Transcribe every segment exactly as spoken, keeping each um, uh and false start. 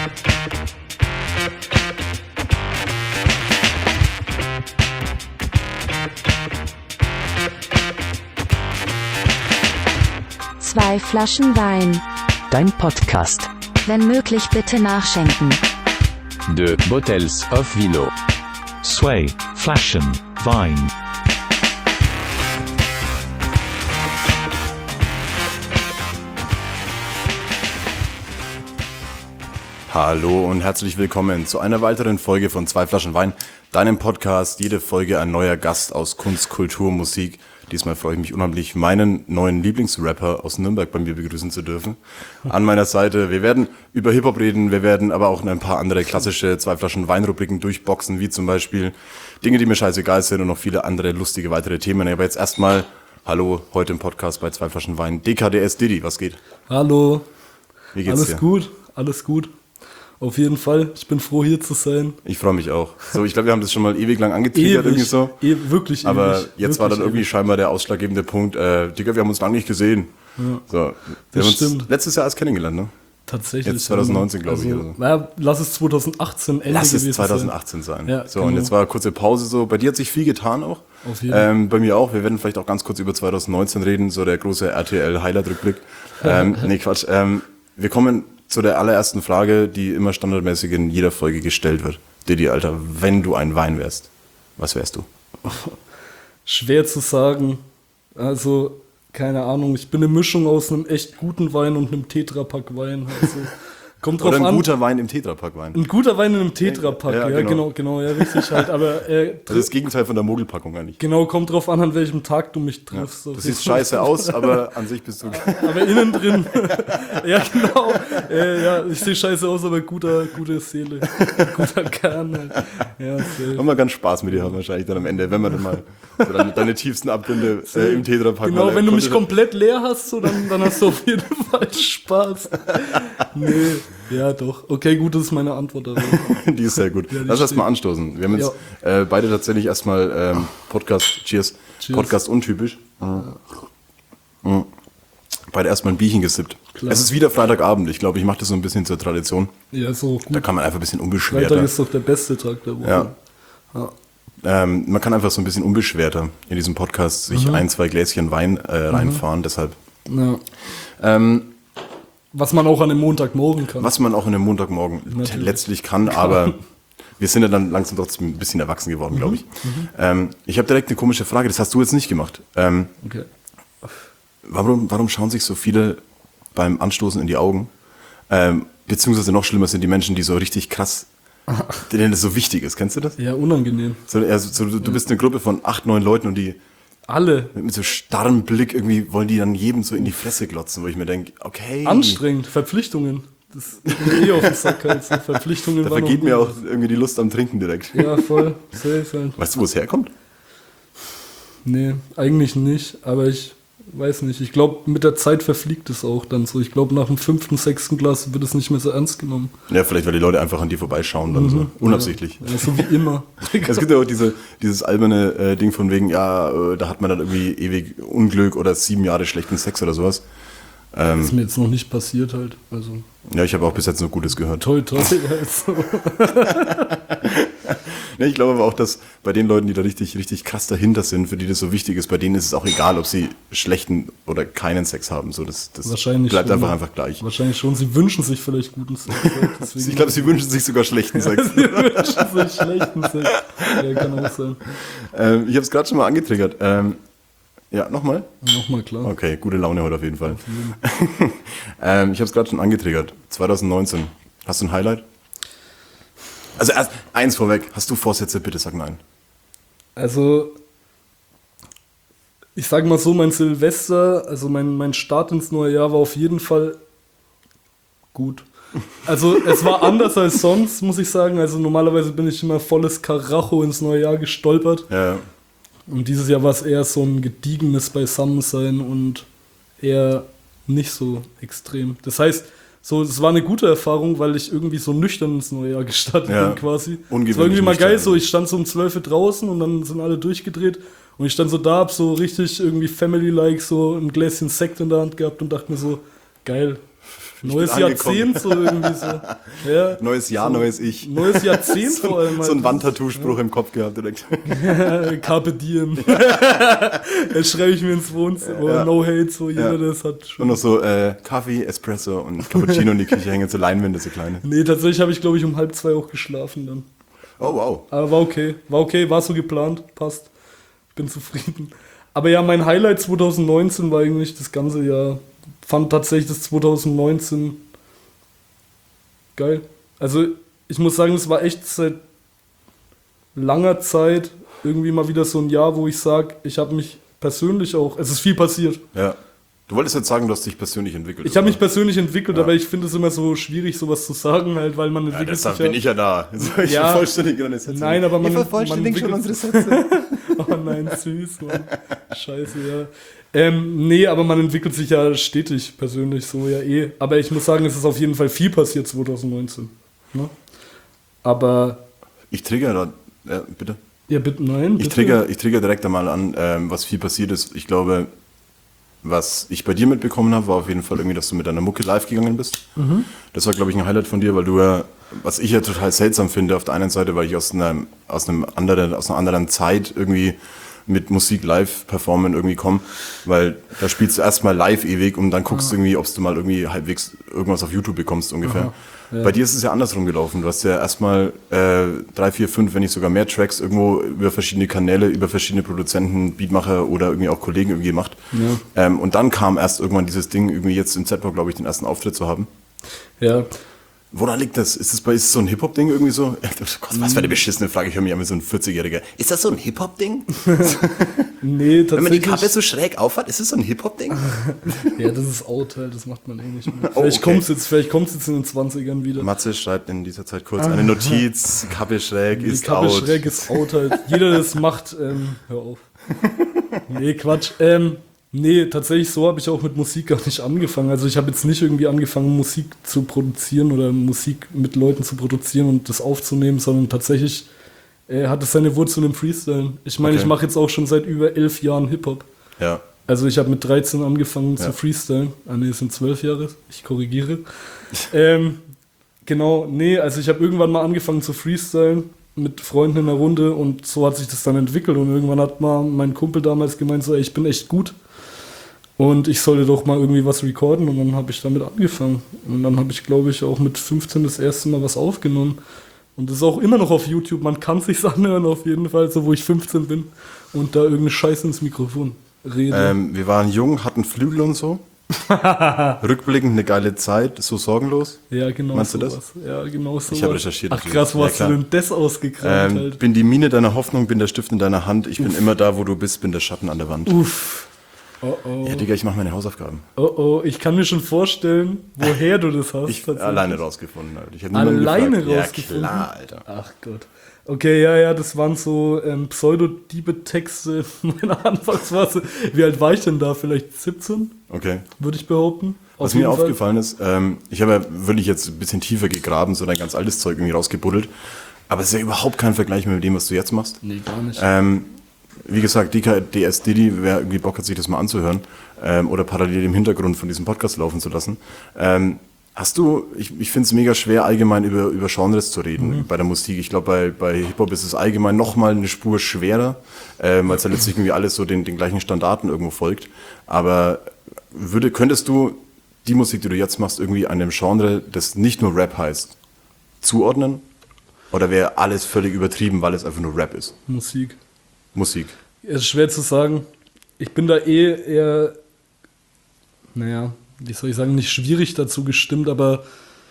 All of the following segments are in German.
Zwei Flaschen Wein. Dein Podcast. Wenn möglich bitte nachschenken. Deux bottles of vino. Zwei Flaschen Wein. Hallo und herzlich willkommen zu einer weiteren Folge von Zwei Flaschen Wein, deinem Podcast. Jede Folge ein neuer Gast aus Kunst, Kultur, Musik. Diesmal freue ich mich unheimlich, meinen neuen Lieblingsrapper aus Nürnberg bei mir begrüßen zu dürfen. An meiner Seite. Wir werden über Hip-Hop reden, wir werden aber auch ein paar andere klassische Zwei Flaschen Wein-Rubriken durchboxen, wie zum Beispiel Dinge, die mir scheißegal sind und noch viele andere lustige weitere Themen. Aber jetzt erstmal, hallo, heute im Podcast bei Zwei Flaschen Wein. D K D S Diddy, was geht? Hallo. Wie geht's alles dir? Alles gut, alles gut. Auf jeden Fall. Ich bin froh, hier zu sein. Ich freue mich auch. So, ich glaube, wir haben das schon mal ewig lang angetriggert, irgendwie so. E- wirklich Aber ewig. jetzt wirklich war dann irgendwie ewig. scheinbar der ausschlaggebende Punkt. Äh, Digga, wir haben uns lange nicht gesehen. Ja. So, wir Das haben uns stimmt. letztes Jahr erst kennengelernt, ne? Tatsächlich. Jetzt zwanzig neunzehn, glaube ich, Also, oder so. naja, lass es zwanzig achtzehn Ende Lass gewesen es zwanzig achtzehn sein. Ja, so, genau. und jetzt war eine kurze Pause so. Bei dir hat sich viel getan auch. Auf jeden Fall. Ähm, bei mir auch. Wir werden vielleicht auch ganz kurz über zwanzig neunzehn reden, so der große R T L-Highlight-Rückblick. ähm, nee, Quatsch. Ähm, wir kommen zu der allerersten Frage, die immer standardmäßig in jeder Folge gestellt wird. Diddy, Alter, wenn du ein Wein wärst, was wärst du? Schwer zu sagen. Also, keine Ahnung. Ich bin eine Mischung aus einem echt guten Wein und einem Tetrapack Wein. Also, kommt drauf Oder ein an. guter Wein im Tetrapack-Wein. Ein guter Wein in einem Tetrapack. Ja, Ja, genau. genau. genau, ja, richtig halt. Aber äh, Das ist das Gegenteil von der Mogelpackung eigentlich. genau, kommt drauf an, an welchem Tag du mich triffst. Du siehst scheiße aus, aber an sich bist du... Aber innen drin. Ja, genau. Äh, ja, ich sehe scheiße aus, aber guter, gute Seele. Guter Kern. Halt. Ja, safe. Haben wir ganz Spaß mit dir haben wahrscheinlich dann am Ende, wenn wir dann mal so deine, deine tiefsten Abgründe äh, im Tetrapack Genau, mal, wenn du mich konnte- komplett leer hast, so, dann, dann hast du auf jeden Fall Spaß. Nee, ja doch. Okay, gut, das ist meine Antwort darauf. Die ist sehr gut. Ja, die Lass erst steht. mal anstoßen. Wir haben jetzt äh, beide tatsächlich erstmal ähm, Podcast, cheers, Cheers. Podcast untypisch. Mhm. Beide erstmal ein Bierchen gesippt. Klar. Es ist wieder Freitagabend. Ich glaube, ich mache das so ein bisschen zur Tradition. Ja, ist auch Da gut. kann man einfach ein bisschen Freitag unbeschwerter. ist doch der beste Tag der Woche. Ja. Ja. Ähm, man kann einfach so ein bisschen unbeschwerter in diesem Podcast sich Mhm. ein, zwei Gläschen Wein äh, reinfahren. Deshalb, Ja. ähm, Was man auch an einem Montagmorgen kann. was man auch in einem Montagmorgen Natürlich. letztlich kann, aber wir sind ja dann langsam trotzdem ein bisschen erwachsen geworden, glaube ich. Ähm, ich habe direkt eine komische Frage, das hast du jetzt nicht gemacht. Ähm, Okay. warum, warum schauen sich so viele beim Anstoßen in die Augen? Ähm, beziehungsweise noch schlimmer sind die Menschen, die so richtig krass, denen das so wichtig ist. Kennst du das? Ja, unangenehm. So, also, so, du, du bist eine Gruppe von acht, neun Leuten und die Alle. mit so starrem Blick irgendwie wollen die dann jedem so in die Fresse glotzen, wo ich mir denke, okay. Anstrengend. Verpflichtungen. Das ist mir eh auf den Sack halt. So. Verpflichtungen Da waren vergeht noch mir nie. auch irgendwie die Lust am Trinken direkt. Ja, voll. Safe halt. Weißt du, wo es herkommt? Nee, eigentlich nicht. Aber ich weiß nicht. Ich glaube, mit der Zeit verfliegt es auch dann so. Ich glaube, nach dem fünften, sechsten Glas wird es nicht mehr so ernst genommen. Ja, vielleicht, weil die Leute einfach an dir vorbeischauen, dann so. Unabsichtlich. Ja, so wie immer. Es gibt ja auch diese, dieses alberne äh, Ding von wegen, ja, äh, da hat man dann irgendwie ewig Unglück oder sieben Jahre schlechten Sex oder sowas. Das ist mir jetzt noch nicht passiert halt. Also Ja, ich habe auch bis jetzt nur Gutes gehört. toi, toi. Also. Ja, ich glaube aber auch, dass bei den Leuten, die da richtig, richtig krass dahinter sind, für die das so wichtig ist, bei denen ist es auch egal, ob sie schlechten oder keinen Sex haben. So, das das Wahrscheinlich bleibt schon. einfach einfach gleich. Wahrscheinlich schon. Sie wünschen sich vielleicht guten Sex. halt. Deswegen- Ich glaube, sie wünschen sich sogar schlechten Sex. Sie wünschen sich schlechten Sex. Ja, kann auch sein. ähm, ich habe es gerade schon mal angetriggert. Ähm, ja, nochmal? Nochmal klar. Okay, gute Laune heute auf jeden Fall. ähm, ich habe es gerade schon angetriggert. zwanzig neunzehn. Hast du ein Highlight? Also erst eins vorweg. Hast du Vorsätze? Bitte sag nein. Also, ich sage mal so, mein Silvester, also mein, mein Start ins neue Jahr war auf jeden Fall gut. Also es war anders als sonst, muss ich sagen. Also normalerweise bin ich immer volles Karacho ins neue Jahr gestolpert. Ja, Und dieses Jahr war es eher so ein gediegenes Beisammensein und eher nicht so extrem. Das heißt, so, es war eine gute Erfahrung, weil ich irgendwie so nüchtern ins neue Jahr gestartet Ja, bin quasi. ungewöhnlich Es war irgendwie mal nüchtern. geil, so ich stand so um zwölf Uhr draußen und dann sind alle durchgedreht und ich stand so da, hab so richtig irgendwie Family-like so ein Gläschen Sekt in der Hand gehabt und dachte mir so, geil, Neues bin angekommen. Jahrzehnt, so irgendwie so. Ja, Neues Jahr, so, neues Ich. Neues Jahrzehnt so, vor allem. so ein halt. Wandtattoo-Spruch im Kopf gehabt direkt. Carpe diem. Jetzt schreibe ich mir ins Wohnzimmer. Ja. No hate, so jeder Ja. das hat Und schon. noch so äh, Kaffee, Espresso und Cappuccino in die Küche hängen, so Leinwände, so kleine. Nee, tatsächlich habe ich, glaube ich, um halb zwei auch geschlafen dann. Oh, wow. Aber war okay. War okay, war so geplant. Passt. Bin zufrieden. Aber ja, mein Highlight zwanzig neunzehn war eigentlich das ganze Jahr. Fand tatsächlich das zwanzig neunzehn geil. Also, ich muss sagen, es war echt seit langer Zeit irgendwie mal wieder so ein Jahr, wo ich sage, ich habe mich persönlich auch, es ist viel passiert. Ja. Du wolltest jetzt sagen, du hast dich persönlich entwickelt. Ich habe mich oder? persönlich entwickelt, Ja. aber ich finde es immer so schwierig, sowas zu sagen, halt, weil man Ja, entwickelt deshalb sich bin ich ja da. So, ich Ja. vervollständige deine Sätze. Nein, aber man- Ich vervollständige schon man unsere Sätze. Oh nein, süß, Mann. Scheiße, ja. Ähm, nee, aber man entwickelt sich ja stetig persönlich so, ja eh. Aber ich muss sagen, es ist auf jeden Fall viel passiert zwanzig neunzehn. Ne? Aber, Ich trigger da, ja, bitte. ja, bitte, nein. Ich bitte. trigger, ich trigger direkt einmal an, ähm, was viel passiert ist. Ich glaube, was ich bei dir mitbekommen habe, war auf jeden Fall irgendwie, dass du mit deiner Mucke live gegangen bist. Mhm. Das war, glaube ich, ein Highlight von dir, weil du ja, was ich ja total seltsam finde, auf der einen Seite, weil ich aus einer, aus einem anderen, aus einer anderen Zeit irgendwie mit Musik live performen irgendwie komme, weil da spielst du erstmal live ewig und dann guckst du irgendwie, ob du mal irgendwie halbwegs irgendwas auf YouTube bekommst ungefähr. Aha, ja. Bei dir ist es ja andersrum gelaufen. Du hast ja erstmal äh, drei, vier, fünf, wenn nicht sogar mehr Tracks irgendwo über verschiedene Kanäle, über verschiedene Produzenten, Beatmacher oder irgendwie auch Kollegen irgendwie gemacht. Ja. Ähm, und dann kam erst irgendwann dieses Ding, irgendwie jetzt im Z-Pop, glaube ich, den ersten Auftritt zu haben. Ja, Woran liegt das? Ist das bei ist das so ein Hip-Hop-Ding irgendwie so? Gott, was für eine beschissene Frage. Ich höre mich an wie so ein vierzigjähriger. Ist das so ein Hip-Hop-Ding? nee, tatsächlich. Wenn man die Kappe so schräg aufhat, ist das so ein Hip-Hop-Ding? Ja, das ist out, halt, das macht man eh nicht mehr. Oh, Vielleicht okay. kommt's jetzt, vielleicht kommt's jetzt in den zwanzigern wieder. Matze schreibt in dieser Zeit kurz eine Notiz. Kappe schräg Die ist Kappe out. schräg ist out halt. Jeder, der das macht, ähm, hör auf. Nee, Quatsch. Ähm, nee, tatsächlich so habe ich auch mit Musik gar nicht angefangen. Also ich habe jetzt nicht irgendwie angefangen, Musik zu produzieren oder Musik mit Leuten zu produzieren und das aufzunehmen, sondern tatsächlich äh, hat es seine Wurzeln im Freestyle. Ich meine, Okay. ich mache jetzt auch schon seit über elf Jahren Hip-Hop. Ja. Also ich habe mit dreizehn angefangen Ja. zu freestylen. Ah nee, es sind zwölf Jahre. Ich korrigiere. ähm, genau, nee, also ich habe irgendwann mal angefangen zu freestylen mit Freunden in der Runde und so hat sich das dann entwickelt und irgendwann hat mal mein Kumpel damals gemeint, so ey, ich bin echt gut und ich sollte doch mal irgendwie was recorden und dann habe ich damit angefangen und dann habe ich, glaube ich, auch mit fünfzehn das erste Mal was aufgenommen und das ist auch immer noch auf YouTube, man kann sich's anhören auf jeden Fall, so wo ich fünfzehn bin und da irgendeine Scheiße ins Mikrofon rede. Ähm, wir waren jung, hatten Flügel und so. Rückblickend eine geile Zeit, so sorgenlos. Ja, genau. Meinst du das? sowas. Ja, genau so. Ich habe recherchiert Ach natürlich. krass, wo Ja, hast klar. du denn das ausgekramt Ähm, halt? bin die Mine deiner Hoffnung, bin der Stift in deiner Hand. Ich bin immer da, wo du bist, bin der Schatten an der Wand. Uff. Oh oh. Ja, Digga, ich mache meine Hausaufgaben. Oh oh, ich kann mir schon vorstellen, woher du das hast. Ich tatsächlich. alleine rausgefunden. Alter. Ich hab niemanden Alleine gefragt. rausgefunden? Ja, klar, Alter. Ach Gott. Okay, ja, ja, das waren so ähm, Pseudo-Diebe-Texte meiner Anfangsphase. Wie alt war ich denn da? Vielleicht siebzehn, Okay. würde ich behaupten. Was Auf mir jeden Fall. aufgefallen ist, ähm, ich habe ja wirklich jetzt ein bisschen tiefer gegraben, so dein ganz altes Zeug irgendwie rausgebuddelt. Aber es ist ja überhaupt kein Vergleich mehr mit dem, was du jetzt machst. Nee, gar nicht. Ähm, wie gesagt, D K D S Diddy, wer irgendwie Bock hat, sich das mal anzuhören ähm, oder parallel im Hintergrund von diesem Podcast laufen zu lassen. Ähm, hast du, ich, ich finde es mega schwer, allgemein über, über Genres zu reden Mhm. bei der Musik. Ich glaube, bei, bei Hip-Hop ist es allgemein nochmal eine Spur schwerer, ähm, weil es ja letztlich irgendwie alles so den, den gleichen Standarten irgendwo folgt. Aber würde, könntest du die Musik, die du jetzt machst, irgendwie einem Genre, das nicht nur Rap heißt, zuordnen? Oder wäre alles völlig übertrieben, weil es einfach nur Rap ist? Musik. Musik. Es ist schwer zu sagen. Ich bin da eh eher, naja, wie soll ich sagen, nicht schwierig dazu gestimmt, aber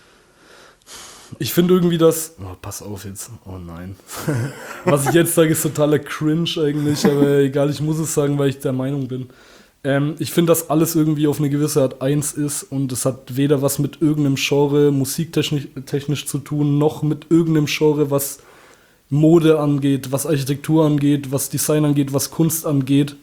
ich finde irgendwie das, oh, pass auf jetzt, oh nein. Was ich jetzt sage, ist totaler Cringe eigentlich, aber egal, ich muss es sagen, weil ich der Meinung bin. Ähm, ich finde, dass alles irgendwie auf eine gewisse Art eins ist und es hat weder was mit irgendeinem Genre musiktechnisch technisch zu tun, noch mit irgendeinem Genre, was Mode angeht, was Architektur angeht, was Design angeht, was Kunst angeht.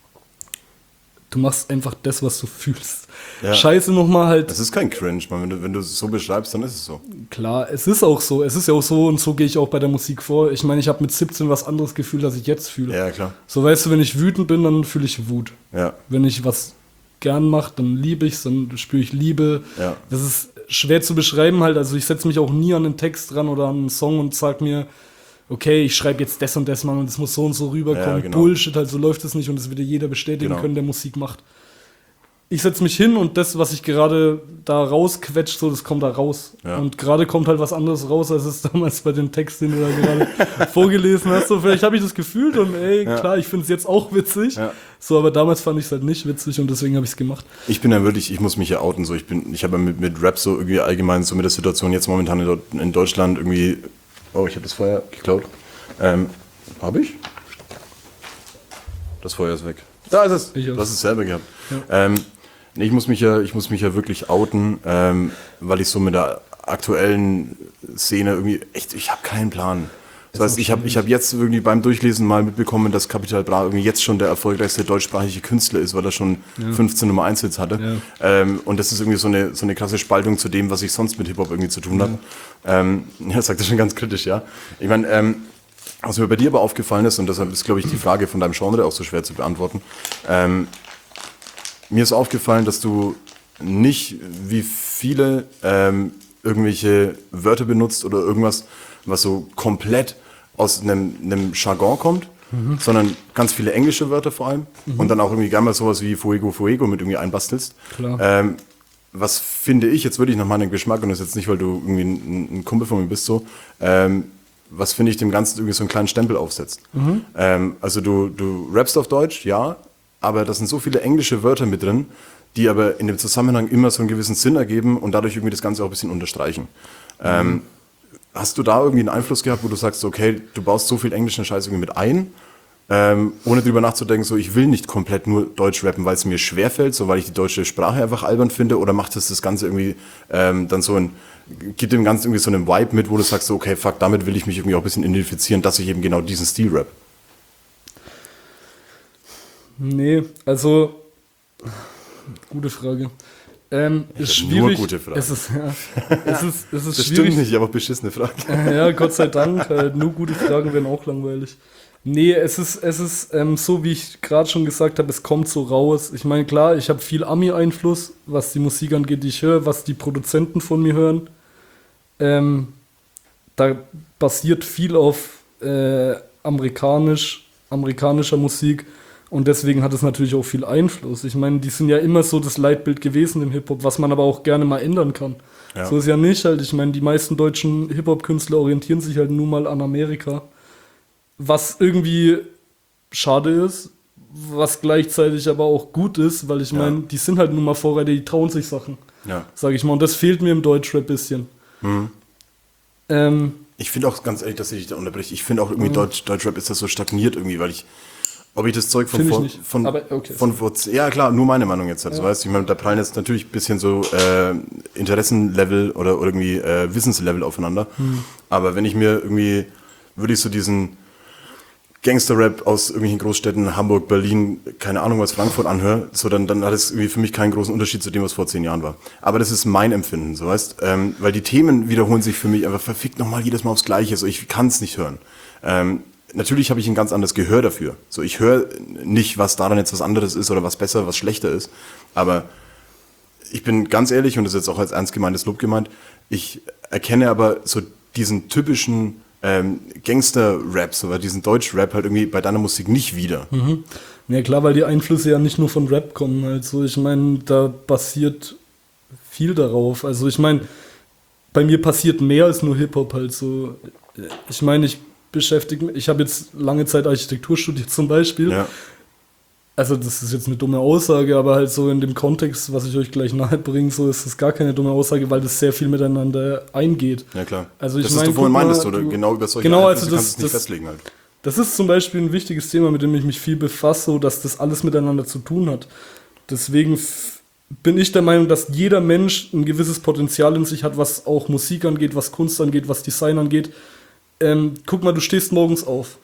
Du machst einfach das, was du fühlst. Ja. Scheiße nochmal halt. Das ist kein Cringe, man. Wenn du, wenn du es so beschreibst, dann ist es so. Klar, es ist auch so. Es ist ja auch so und so gehe ich auch bei der Musik vor. Ich meine, ich habe mit siebzehn was anderes gefühlt, als ich jetzt fühle. Ja, klar. So, weißt du, wenn ich wütend bin, dann fühle ich Wut. Ja. Wenn ich was gern mache, dann liebe ich es, dann spüre ich Liebe. Ja. Das ist schwer zu beschreiben halt, also ich setze mich auch nie an einen Text dran oder an einen Song und sag mir, okay, ich schreibe jetzt das und das mal und es muss so und so rüberkommen. Ja, genau. Bullshit, halt so läuft es nicht und das wird dir jeder bestätigen Genau. können, der Musik macht. Ich setze mich hin und das, was ich gerade da rausquetscht, so, das kommt da raus. Ja. Und gerade kommt halt was anderes raus, als es damals bei dem Text, den du da gerade vorgelesen hast. So, vielleicht habe ich das gefühlt und ey, Ja. klar, ich finde es jetzt auch witzig. Ja. So, aber damals fand ich es halt nicht witzig und deswegen habe ich es gemacht. Ich bin ja wirklich, ich muss mich ja outen, so ich bin, ich habe ja mit, mit Rap so irgendwie allgemein so mit der Situation jetzt momentan in, Deu- in Deutschland irgendwie, oh, ich habe das Feuer geklaut. Ähm, habe ich? Das Feuer ist weg. Da ist es. Ich Du hab's. hast es selber gehabt. Ähm, nee, ich muss mich ja, ich muss mich ja wirklich outen, ähm, weil ich so mit der aktuellen Szene irgendwie echt, ich habe keinen Plan. Das heißt, ich habe ich hab jetzt irgendwie beim Durchlesen mal mitbekommen, dass Capital Bra irgendwie jetzt schon der erfolgreichste deutschsprachige Künstler ist, weil er schon fünfzehn Nummer eins Hits hatte. Ja. Ähm, und das ist irgendwie so eine, so eine krasse Spaltung zu dem, was ich sonst mit Hip-Hop irgendwie zu tun habe. Ähm, ja, sagt er schon ganz kritisch, ja. Ich meine, ähm, was mir bei dir aber aufgefallen ist, und deshalb ist, glaube ich, die Frage von deinem Genre auch so schwer zu beantworten, ähm, mir ist aufgefallen, dass du nicht wie viele ähm, irgendwelche Wörter benutzt oder irgendwas, was so komplett aus einem, einem Jargon kommt, mhm. sondern ganz viele englische Wörter vor allem mhm. und dann auch irgendwie gerne mal sowas wie Fuego, Fuego mit irgendwie einbastelst. Klar. Ähm, was finde ich, jetzt würde ich nach meinem Geschmack, und das ist jetzt nicht, weil du irgendwie ein, ein Kumpel von mir bist, so, ähm, was finde ich dem Ganzen irgendwie so einen kleinen Stempel aufsetzt. Mhm. Ähm, also du, du rappst auf Deutsch, ja, aber da sind so viele englische Wörter mit drin, die aber in dem Zusammenhang immer so einen gewissen Sinn ergeben und dadurch irgendwie das Ganze auch ein bisschen unterstreichen. Mhm. Ähm, hast du da irgendwie einen Einfluss gehabt, wo du sagst, okay, du baust so viel englischen Scheiß irgendwie mit ein, ähm, ohne drüber nachzudenken, so ich will nicht komplett nur Deutsch rappen, weil es mir schwerfällt, so weil ich die deutsche Sprache einfach albern finde, oder macht es das Ganze irgendwie ähm, dann so ein, gibt dem Ganzen irgendwie so einen Vibe mit, wo du sagst, so, okay, fuck, damit will ich mich irgendwie auch ein bisschen identifizieren, dass ich eben genau diesen Stil rap. Nee, also, gute Frage. Ähm, ist hab schwierig. nur gute Fragen. Es ist, ja, es ist, es ist Das schwierig. stimmt nicht, aber beschissene Frage. Ja, Gott sei Dank. Halt, nur gute Fragen wären auch langweilig. Nee, es ist, es ist ähm, so, wie ich gerade schon gesagt habe, es kommt so raus. Ich meine, klar, ich habe viel Ami-Einfluss, was die Musik angeht, die ich höre, was die Produzenten von mir hören. Ähm, da basiert viel auf äh, amerikanisch, amerikanischer Musik. Und deswegen hat es natürlich auch viel Einfluss. Ich meine, die sind ja immer so das Leitbild gewesen im Hip-Hop, was man aber auch gerne mal ändern kann. Ja. So ist ja nicht halt. Ich meine, die meisten deutschen Hip-Hop-Künstler orientieren sich halt nun mal an Amerika. Was irgendwie schade ist, was gleichzeitig aber auch gut ist, weil ich Ja. meine, die sind halt nun mal Vorreiter, die trauen sich Sachen, Ja. sag ich mal. Und das fehlt mir im Deutschrap ein bisschen. Mhm. Ähm, Ich finde auch ganz ehrlich, dass ich dich da unterbreche, ich finde auch irgendwie Deutsch, Deutschrap ist das so stagniert irgendwie, weil ich, ob ich das Zeug von Find ich vor, nicht. von, Aber okay. von vor, ja klar, nur meine Meinung jetzt, also, Ja. weißt du, ich meine, da prallen jetzt natürlich ein bisschen so äh, Interessenlevel oder, oder irgendwie äh, Wissenslevel aufeinander, Hm. aber wenn ich mir irgendwie, würde ich so diesen Gangster-Rap aus irgendwelchen Großstädten, Hamburg, Berlin, keine Ahnung was, Frankfurt anhöre, so dann, dann hat es irgendwie für mich keinen großen Unterschied zu dem, was vor zehn Jahren war. Aber das ist mein Empfinden, so weißt, ähm, weil die Themen wiederholen sich für mich einfach verfickt nochmal jedes Mal aufs Gleiche, so ich kann es nicht hören. Ähm, natürlich habe ich ein ganz anderes Gehör dafür. So ich höre nicht, was daran jetzt was anderes ist oder was besser, was schlechter ist, aber ich bin ganz ehrlich, und das ist jetzt auch als ernst gemeintes Lob gemeint, ich erkenne aber so diesen typischen ähm, Gangster-Rap, so, oder diesen Deutsch-Rap halt irgendwie bei deiner Musik nicht wieder. Mhm. Ja klar, weil die Einflüsse ja nicht nur von Rap kommen. Also ich meine, da basiert viel darauf. Also ich meine, bei mir passiert mehr als nur Hip-Hop halt so. Ich meine, ich beschäftige mich, ich habe jetzt lange Zeit Architektur studiert zum Beispiel. Ja. Also das ist jetzt eine dumme Aussage, aber halt so in dem Kontext, was ich euch gleich nahe bringe, so ist das gar keine dumme Aussage, weil das sehr viel miteinander eingeht. Ja klar. Also ich das, mein, was du vorhin guck mal, meintest, oder du- genau über solche genau, Einflüsse also das- kannst du es nicht das- festlegen halt. Das ist zum Beispiel ein wichtiges Thema, mit dem ich mich viel befasse, so dass das alles miteinander zu tun hat. Deswegen f- bin ich der Meinung, dass jeder Mensch ein gewisses Potenzial in sich hat, was auch Musik angeht, was Kunst angeht, was Design angeht. Ähm, guck mal, du stehst morgens auf.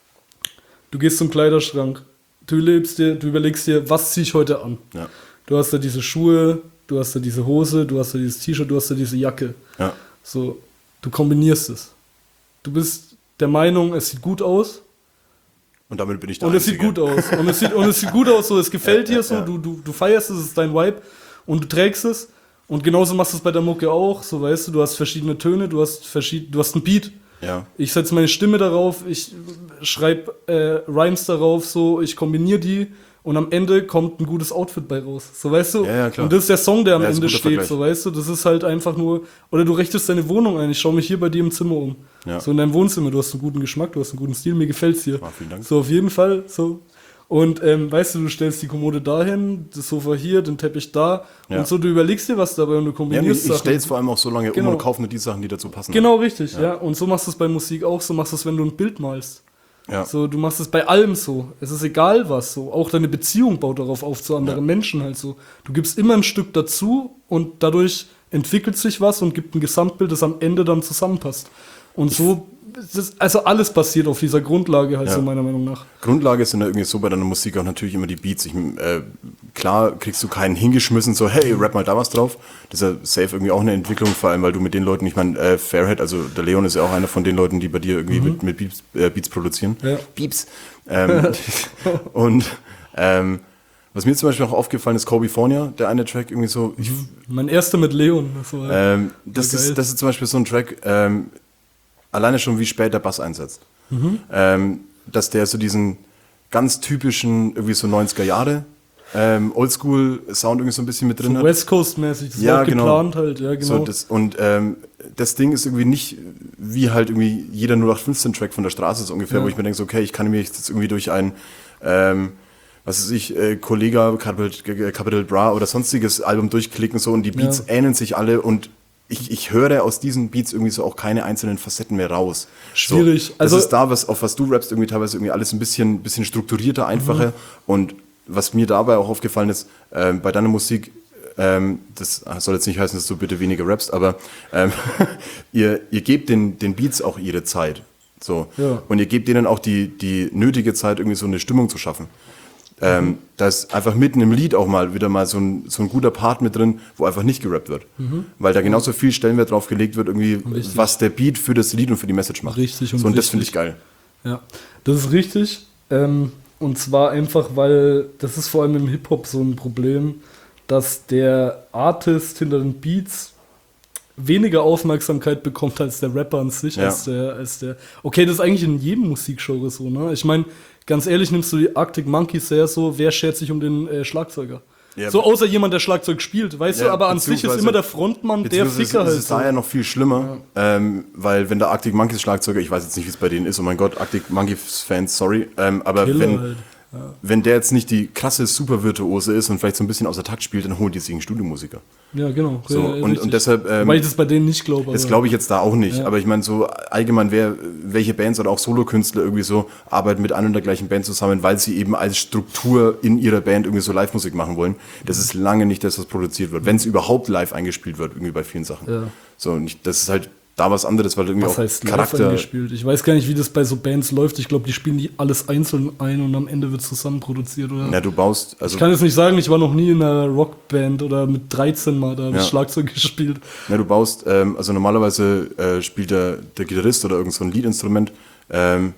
Du gehst zum Kleiderschrank. Du lebst dir, du überlegst dir, was ziehe ich heute an? Ja. Du hast da diese Schuhe, du hast da diese Hose, du hast da dieses T-Shirt, du hast da diese Jacke. Ja. So, du kombinierst es. Du bist der Meinung, es sieht gut aus Und damit bin ich der Und es sieht Einzige. gut aus. Und es sieht, und es sieht gut aus, so, es gefällt Ja, dir ja, so, ja. Du, du, du feierst es, es ist dein Vibe und du trägst es. Und genauso machst du es bei der Mucke auch, so weißt du, du hast verschiedene Töne, du hast verschied, du hast einen Beat. Ja. Ich setze meine Stimme darauf, ich schreibe äh, Rhymes darauf, so, ich kombiniere die und am Ende kommt ein gutes Outfit bei raus. So, weißt du? Ja, ja, klar. Und das ist der Song, der am Ja, ist ein Ende guter steht, Vergleich. so, weißt du? Das ist halt einfach nur, oder du richtest deine Wohnung ein, ich schaue mich hier bei dir im Zimmer um. Ja. So in deinem Wohnzimmer, du hast einen guten Geschmack, du hast einen guten Stil, mir gefällt's hier. Ah, vielen Dank. So, auf jeden Fall, so. Und ähm, weißt du, du stellst die Kommode dahin, das Sofa hier, den Teppich da Ja. und so, du überlegst dir was dabei und du Ja, kombinierst ich ich Sachen. stelle es vor allem auch so lange Genau. um und kaufe nur die Sachen, die dazu passen. Genau, richtig, ja. Und so machst du es bei Musik auch, so machst du es, wenn du ein Bild malst. Ja. So, du machst es bei allem so. Es ist egal was so. Auch deine Beziehung baut darauf auf zu anderen Ja. Menschen halt so. Du gibst immer ein Stück dazu und dadurch entwickelt sich was und gibt ein Gesamtbild, das am Ende dann zusammenpasst. Und so, das, also alles basiert auf dieser Grundlage halt Ja. so meiner Meinung nach. Grundlage sind ja irgendwie so bei deiner Musik auch natürlich immer die Beats. Ich, äh, klar kriegst du keinen hingeschmissen, so hey, rap mal da was drauf. Das ist ja safe irgendwie auch eine Entwicklung, vor allem weil du mit den Leuten, ich meine, äh, Fairhead, also der Leon ist ja auch einer von den Leuten, die bei dir irgendwie mit, mit Beats, äh, Beats produzieren. Ja. Beeps. Ähm, und ähm, was mir zum Beispiel auch aufgefallen ist, Kobefornia, der eine Track irgendwie so, ich, Mein erster mit Leon. Das war, ähm, das, geil. ist, das ist zum Beispiel so ein Track, ähm, alleine schon wie spät der Bass einsetzt. Mhm. Ähm, dass der so diesen ganz typischen, irgendwie so neunziger Jahre, ähm, Oldschool-Sound irgendwie so ein bisschen mit drin so hat. West Coast-mäßig, das Ja, war auch genau. geplant halt, ja genau. So, das, und ähm, das Ding ist irgendwie nicht wie halt irgendwie jeder null acht fünfzehn Track von der Straße so ungefähr, Ja. wo ich mir denke, so, okay, ich kann mir jetzt irgendwie durch ein, ähm, was weiß ich, äh, Kollega, Capital, Capital Bra oder sonstiges Album durchklicken so und die Beats Ja. ähneln sich alle und ich, ich höre aus diesen Beats irgendwie so auch keine einzelnen Facetten mehr raus. Schwierig. So, das Also- ist da, was, auf was du rappst, irgendwie teilweise irgendwie alles ein bisschen, bisschen strukturierter, einfacher. Mhm. Und was mir dabei auch aufgefallen ist, ähm, bei deiner Musik, ähm, das soll jetzt nicht heißen, dass du bitte weniger rappst, aber ähm, ihr, ihr gebt den, den Beats auch ihre Zeit. So. Ja. Und ihr gebt denen auch die, die nötige Zeit, irgendwie so eine Stimmung zu schaffen. Ähm, Mhm. da ist einfach mitten im Lied auch mal wieder mal so ein, so ein guter Part mit drin, wo einfach nicht gerappt wird. Weil da genauso viel Stellenwert drauf gelegt wird, irgendwie, Mhm. Richtig. was der Beat für das Lied und für die Message macht. Richtig und so, und das richtig. finde ich geil. Ja, das ist richtig. Ähm, und zwar einfach, weil das ist vor allem im Hip-Hop so ein Problem, dass der Artist hinter den Beats weniger Aufmerksamkeit bekommt als der Rapper an sich, Ja. als, der, als der. Okay, das ist eigentlich in jedem Musikgenre so, ne? Ich meine, ganz ehrlich, nimmst du die Arctic Monkeys her, so, wer schert sich um den äh, Schlagzeuger? Ja, so, außer jemand, der Schlagzeug spielt, weißt Ja, du, aber an sich ist beziehungsweise- immer der Frontmann der Beziehungsweise Ficker ist halt. es So. da ja noch viel schlimmer, ähm, weil wenn der Arctic Monkeys Schlagzeuger, ich weiß jetzt nicht, wie es bei denen ist, oh mein Gott, Arctic Monkeys Fans, sorry, ähm, aber Killer wenn, halt. wenn der jetzt nicht die krasse Supervirtuose ist und vielleicht so ein bisschen außer Takt spielt, dann holen die sich einen Studiomusiker. Ja, genau. So, ja, und, richtig. und deshalb, ähm, Weil ich das bei denen nicht glaube. das aber- glaube ich jetzt da auch nicht, Ja. aber ich meine so allgemein, wer, welche Bands oder auch Solokünstler irgendwie so arbeiten mit einer und der gleichen Band zusammen, weil sie eben als Struktur in ihrer Band irgendwie so Live-Musik machen wollen. Das ist lange nicht, dass das produziert wird, wenn es überhaupt live eingespielt wird, irgendwie bei vielen Sachen. Ja. So, und ich, das ist halt da was anderes, weil irgendwie Was auch heißt live Charakter. eingespielt? Ich weiß gar nicht, wie das bei so Bands läuft. Ich glaube, die spielen die alles einzeln ein und am Ende wird zusammen produziert. Oder? Ja, du baust, also Ich kann jetzt nicht sagen, ich war noch nie in einer Rockband oder mit dreizehn Mal da habe ich Ja. Schlagzeug gespielt. ja, du baust, ähm, also normalerweise äh, spielt der, der Gitarrist oder irgend so ein Leadinstrument ähm,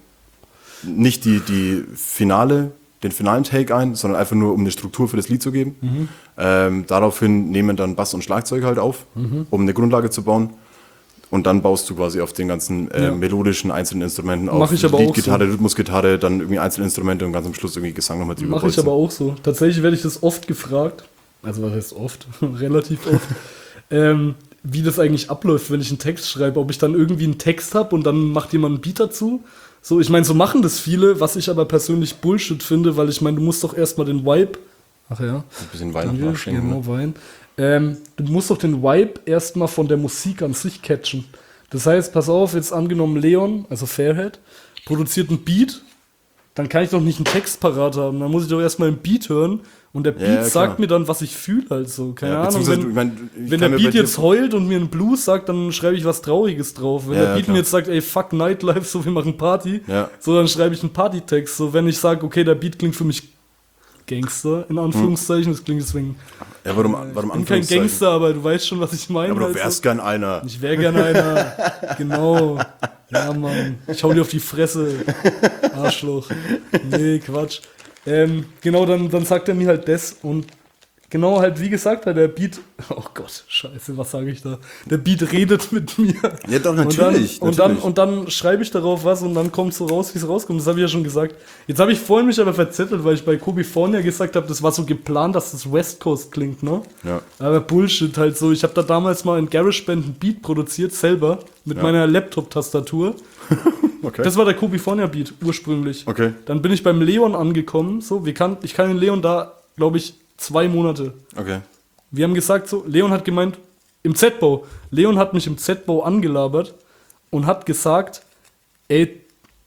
nicht die, die Finale, den finalen Take ein, sondern einfach nur, um eine Struktur für das Lied zu geben. Mhm. Ähm, daraufhin nehmen dann Bass und Schlagzeug halt auf, Mhm. um eine Grundlage zu bauen. Und dann baust du quasi auf den ganzen äh, Ja. melodischen einzelnen Instrumenten Mach auf. ich aber auch Leadgitarre, so. Rhythmusgitarre, dann irgendwie Einzelinstrumente und ganz am Schluss irgendwie Gesang nochmal drüber. Mache ich bolzen. aber auch so. Tatsächlich werde ich das oft gefragt. Also was heißt oft? Relativ oft. ähm, wie das eigentlich abläuft, wenn ich einen Text schreibe. Ob ich dann irgendwie einen Text habe und dann macht jemand einen Beat dazu. So, ich meine, so machen das viele, was ich aber persönlich Bullshit finde, weil ich meine, du musst doch erstmal den Vibe. Ach ja. Ein bisschen Wein Danke, nachschenken. genau, Ne? Wein. Ähm, du musst doch den Vibe erstmal von der Musik an sich catchen. Das heißt, pass auf, jetzt angenommen Leon, also Fairhead, produziert einen Beat, dann kann ich doch nicht einen Text parat haben. Dann muss ich doch erstmal einen Beat hören und der Beat Ja, ja, klar. sagt mir dann, was ich fühle halt so. Keine Ja, Ahnung, beziehungsweise, wenn, ich mein, ich wenn kann der mir bei Beat dir- jetzt heult und mir einen Blues sagt, dann schreibe ich was Trauriges drauf. Wenn Ja, der ja, Beat klar. mir jetzt sagt, ey, fuck Nightlife, so wir machen Party, Ja. so dann schreibe ich einen Partytext. So wenn ich sage, okay, der Beat klingt für mich Gangster, in Anführungszeichen, das klingt deswegen, Ja, warum, warum ich bin kein Anführungszeichen? Gangster, aber du weißt schon, was ich meine. Ja, aber du also. wärst gern einer. Ich wäre gerne einer, genau. Ja, Mann, ich hau dir auf die Fresse, Arschloch. Nee, Quatsch. Ähm, genau, dann, dann sagt er mir halt das und genau halt, wie gesagt, halt der Beat, oh Gott, scheiße, was sage ich da? Der Beat redet mit mir. Ja, doch, natürlich. Und dann, natürlich. und dann, und dann schreibe ich darauf was und dann kommt so raus, wie es rauskommt. Das habe ich ja schon gesagt. Jetzt habe ich vorhin mich aber verzettelt, weil ich bei Kobifornia gesagt habe, das war so geplant, dass das West Coast klingt, ne? Ja. Aber Bullshit halt so. Ich habe da damals mal in GarageBand einen Beat produziert, selber, mit Ja. meiner Laptop-Tastatur. Okay. Das war der Kobifornia Beat, ursprünglich. Okay. Dann bin ich beim Leon angekommen, so, wir kann, ich kann den Leon da, glaube ich, zwei Monate. Okay. Wir haben gesagt so, Leon hat gemeint, im Z-Bau, Leon hat mich im Z-Bau angelabert und hat gesagt, ey,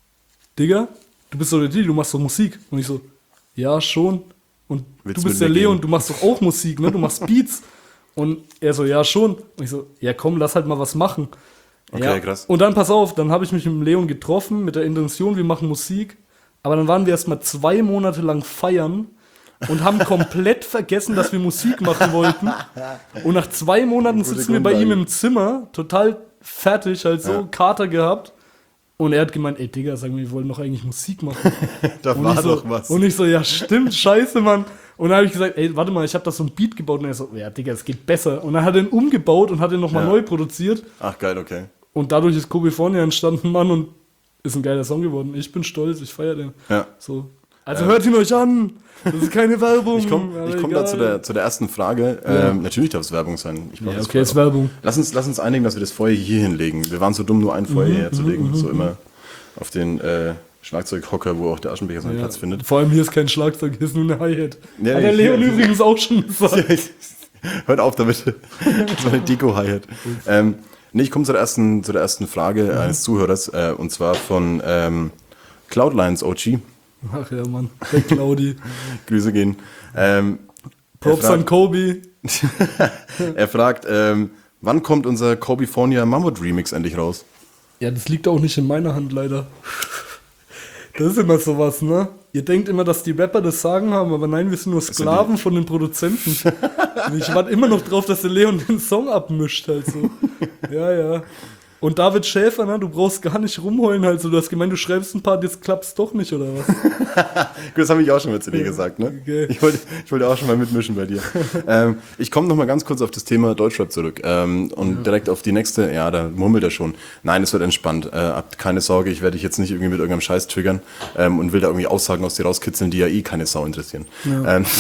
Digga, du bist doch der Didi, du machst doch Musik. Und ich so, ja, schon. Und Willst du du bist mit der mir Leon, gehen? du machst doch auch Musik, ne? Du machst Beats. Und er so, ja, schon. Und ich so, ja, komm, lass halt mal was machen. Okay, ja. krass. Und dann, pass auf, dann habe ich mich mit dem Leon getroffen, mit der Intention, wir machen Musik. Aber dann waren wir erst mal zwei Monate lang feiern und haben komplett vergessen, dass wir Musik machen wollten. Und nach zwei Monaten Gute sitzen wir bei ihm Grundlage. im Zimmer, total fertig, halt so, Ja. Kater gehabt. Und er hat gemeint, ey Digga, sag mal, wir wollen doch eigentlich Musik machen. Da Und war ich so, doch was. Und ich so, ja stimmt, scheiße, Mann. Und dann habe ich gesagt, ey, warte mal, ich habe da so ein Beat gebaut. Und er so, ja Digga, es geht besser. Und dann hat er ihn umgebaut und hat ihn nochmal Ja. neu produziert. Ach, geil, okay. Und dadurch ist Kobifornia entstanden, Mann, und ist ein geiler Song geworden. Ich bin stolz, ich feiere den. Ja. So. Also hört ihn euch an. Das ist keine Werbung. Ich komme aber ich komm da egal. zu der, zu der ersten Frage. Ja. Ähm, natürlich darf es Werbung sein. Ich brauch Ja, das okay, ist vorher Werbung. auch. Lass uns, lass uns einigen, dass wir das Feuer hier hinlegen. Wir waren so dumm, nur ein Feuer Mhm, hierher zu legen. So immer auf den äh, Schlagzeughocker, wo auch der Aschenbecher seinen Ja. Platz findet. Vor allem hier ist kein Schlagzeug, hier ist nur eine Hi-Hat. Ja, Hat der hier- Leon übrigens auch schon gesagt. Hört auf damit. So eine Deko-Hi-Hat. Ähm, nee, ich komme zu der ersten, zu der ersten Frage Mhm. eines Zuhörers. Äh, und zwar von ähm, Cloudlines O G. Ach ja, Mann. Der Claudi. Grüße gehen. Ähm, Props er an fragt, Kobe. er fragt ähm, wann kommt unser Kobifornia Mammut Remix endlich raus? Ja, das liegt auch nicht in meiner Hand, leider. Das ist immer sowas, ne? Ihr denkt immer, dass die Rapper das Sagen haben, aber nein, wir sind nur Sklaven von den Produzenten. Und ich warte immer noch drauf, dass der Leon den Song abmischt, halt so. Ja, ja. Und David Schäfer, ne, du brauchst gar nicht rumheulen, halt so. Du hast gemeint, du schreibst ein paar, jetzt klappt's doch nicht, oder was? Das habe ich auch schon mal zu dir gesagt, ne? Okay. Ich wollte, ich wollte auch schon mal mitmischen bei dir. ähm, ich komme noch mal ganz kurz auf das Thema Deutschrap zurück ähm, und ja. direkt auf die nächste, ja, da murmelt er schon. Nein, es wird entspannt. Äh, habt keine Sorge, ich werde dich jetzt nicht irgendwie mit irgendeinem Scheiß triggern ähm, und will da irgendwie Aussagen aus dir rauskitzeln, die ja eh keine Sau interessieren. Ja. Ähm,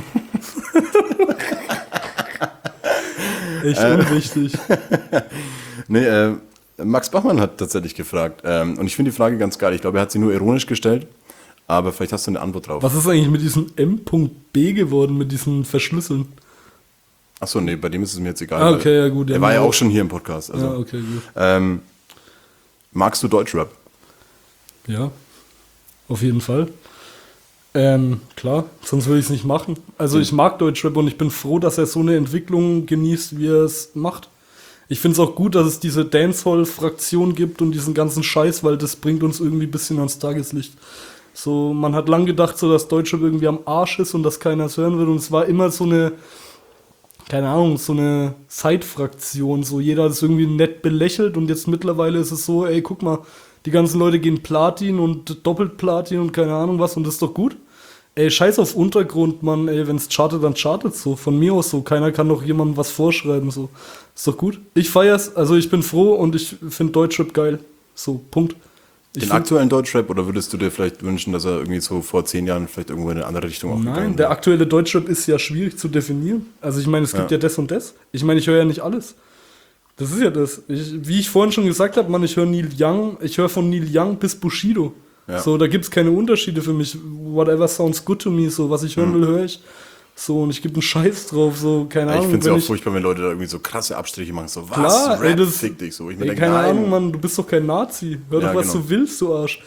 Echt unwichtig. nee, äh, Max Bachmann hat tatsächlich gefragt ähm, und ich finde die Frage ganz geil. Ich glaube, er hat sie nur ironisch gestellt, aber vielleicht hast du eine Antwort drauf. Was ist eigentlich mit diesem M B geworden, mit diesen Verschlüsseln? Achso, nee, bei dem ist es mir jetzt egal. Ah, weil okay, ja, gut. Er war ja auch schon hier im Podcast. Also, Ja, okay, gut. ähm, magst du Deutschrap? Ja, auf jeden Fall. Ähm, klar, sonst würde ich es nicht machen. Also ich mag Deutschrap und ich bin froh, dass er so eine Entwicklung genießt, wie er es macht. Ich finde es auch gut, dass es diese Dancehall-Fraktion gibt und diesen ganzen Scheiß, weil das bringt uns irgendwie ein bisschen ans Tageslicht. So, man hat lang gedacht, so dass Deutschrap irgendwie am Arsch ist und dass keiner es hören will. Und es war immer so eine, keine Ahnung, so eine Side-Fraktion. So, jeder hat es irgendwie nett belächelt und jetzt mittlerweile ist es so, ey, guck mal, die ganzen Leute gehen Platin und doppelt Platin und keine Ahnung was und das ist doch gut. Ey, scheiß auf Untergrund, Mann, ey, wenn's chartet, dann chartet so. Von mir aus so. Keiner kann doch jemandem was vorschreiben, so. Ist doch gut. Ich feier's, also ich bin froh und ich finde Deutschrap geil. So, Punkt. Ich Den find- aktuellen Deutschrap oder würdest du dir vielleicht wünschen, dass er irgendwie so vor zehn Jahren vielleicht irgendwo in eine andere Richtung auch Nein, gegangen der wäre? aktuelle Deutschrap ist ja schwierig zu definieren. Also ich meine, es gibt ja. Ja. das und das. Ich meine, ich höre ja nicht alles. Das ist ja das. Ich, wie ich vorhin schon gesagt habe, Mann, ich höre Neil Young, ich höre von Neil Young bis Bushido. Ja. So, da gibt es keine Unterschiede für mich. Whatever sounds good to me, so was ich hören will, höre ich. So, und ich gebe einen Scheiß drauf, so, keine Ja, ich Ahnung. finde es ja wenn auch furchtbar, wenn Leute da irgendwie so krasse Abstriche machen. So, was? Klar, Rap, ey, das, fick dich so. Ich mir ey, denke, keine nein. Ahnung, Mann, du bist doch kein Nazi. Hör Ja, doch, was genau. du willst, du Arsch.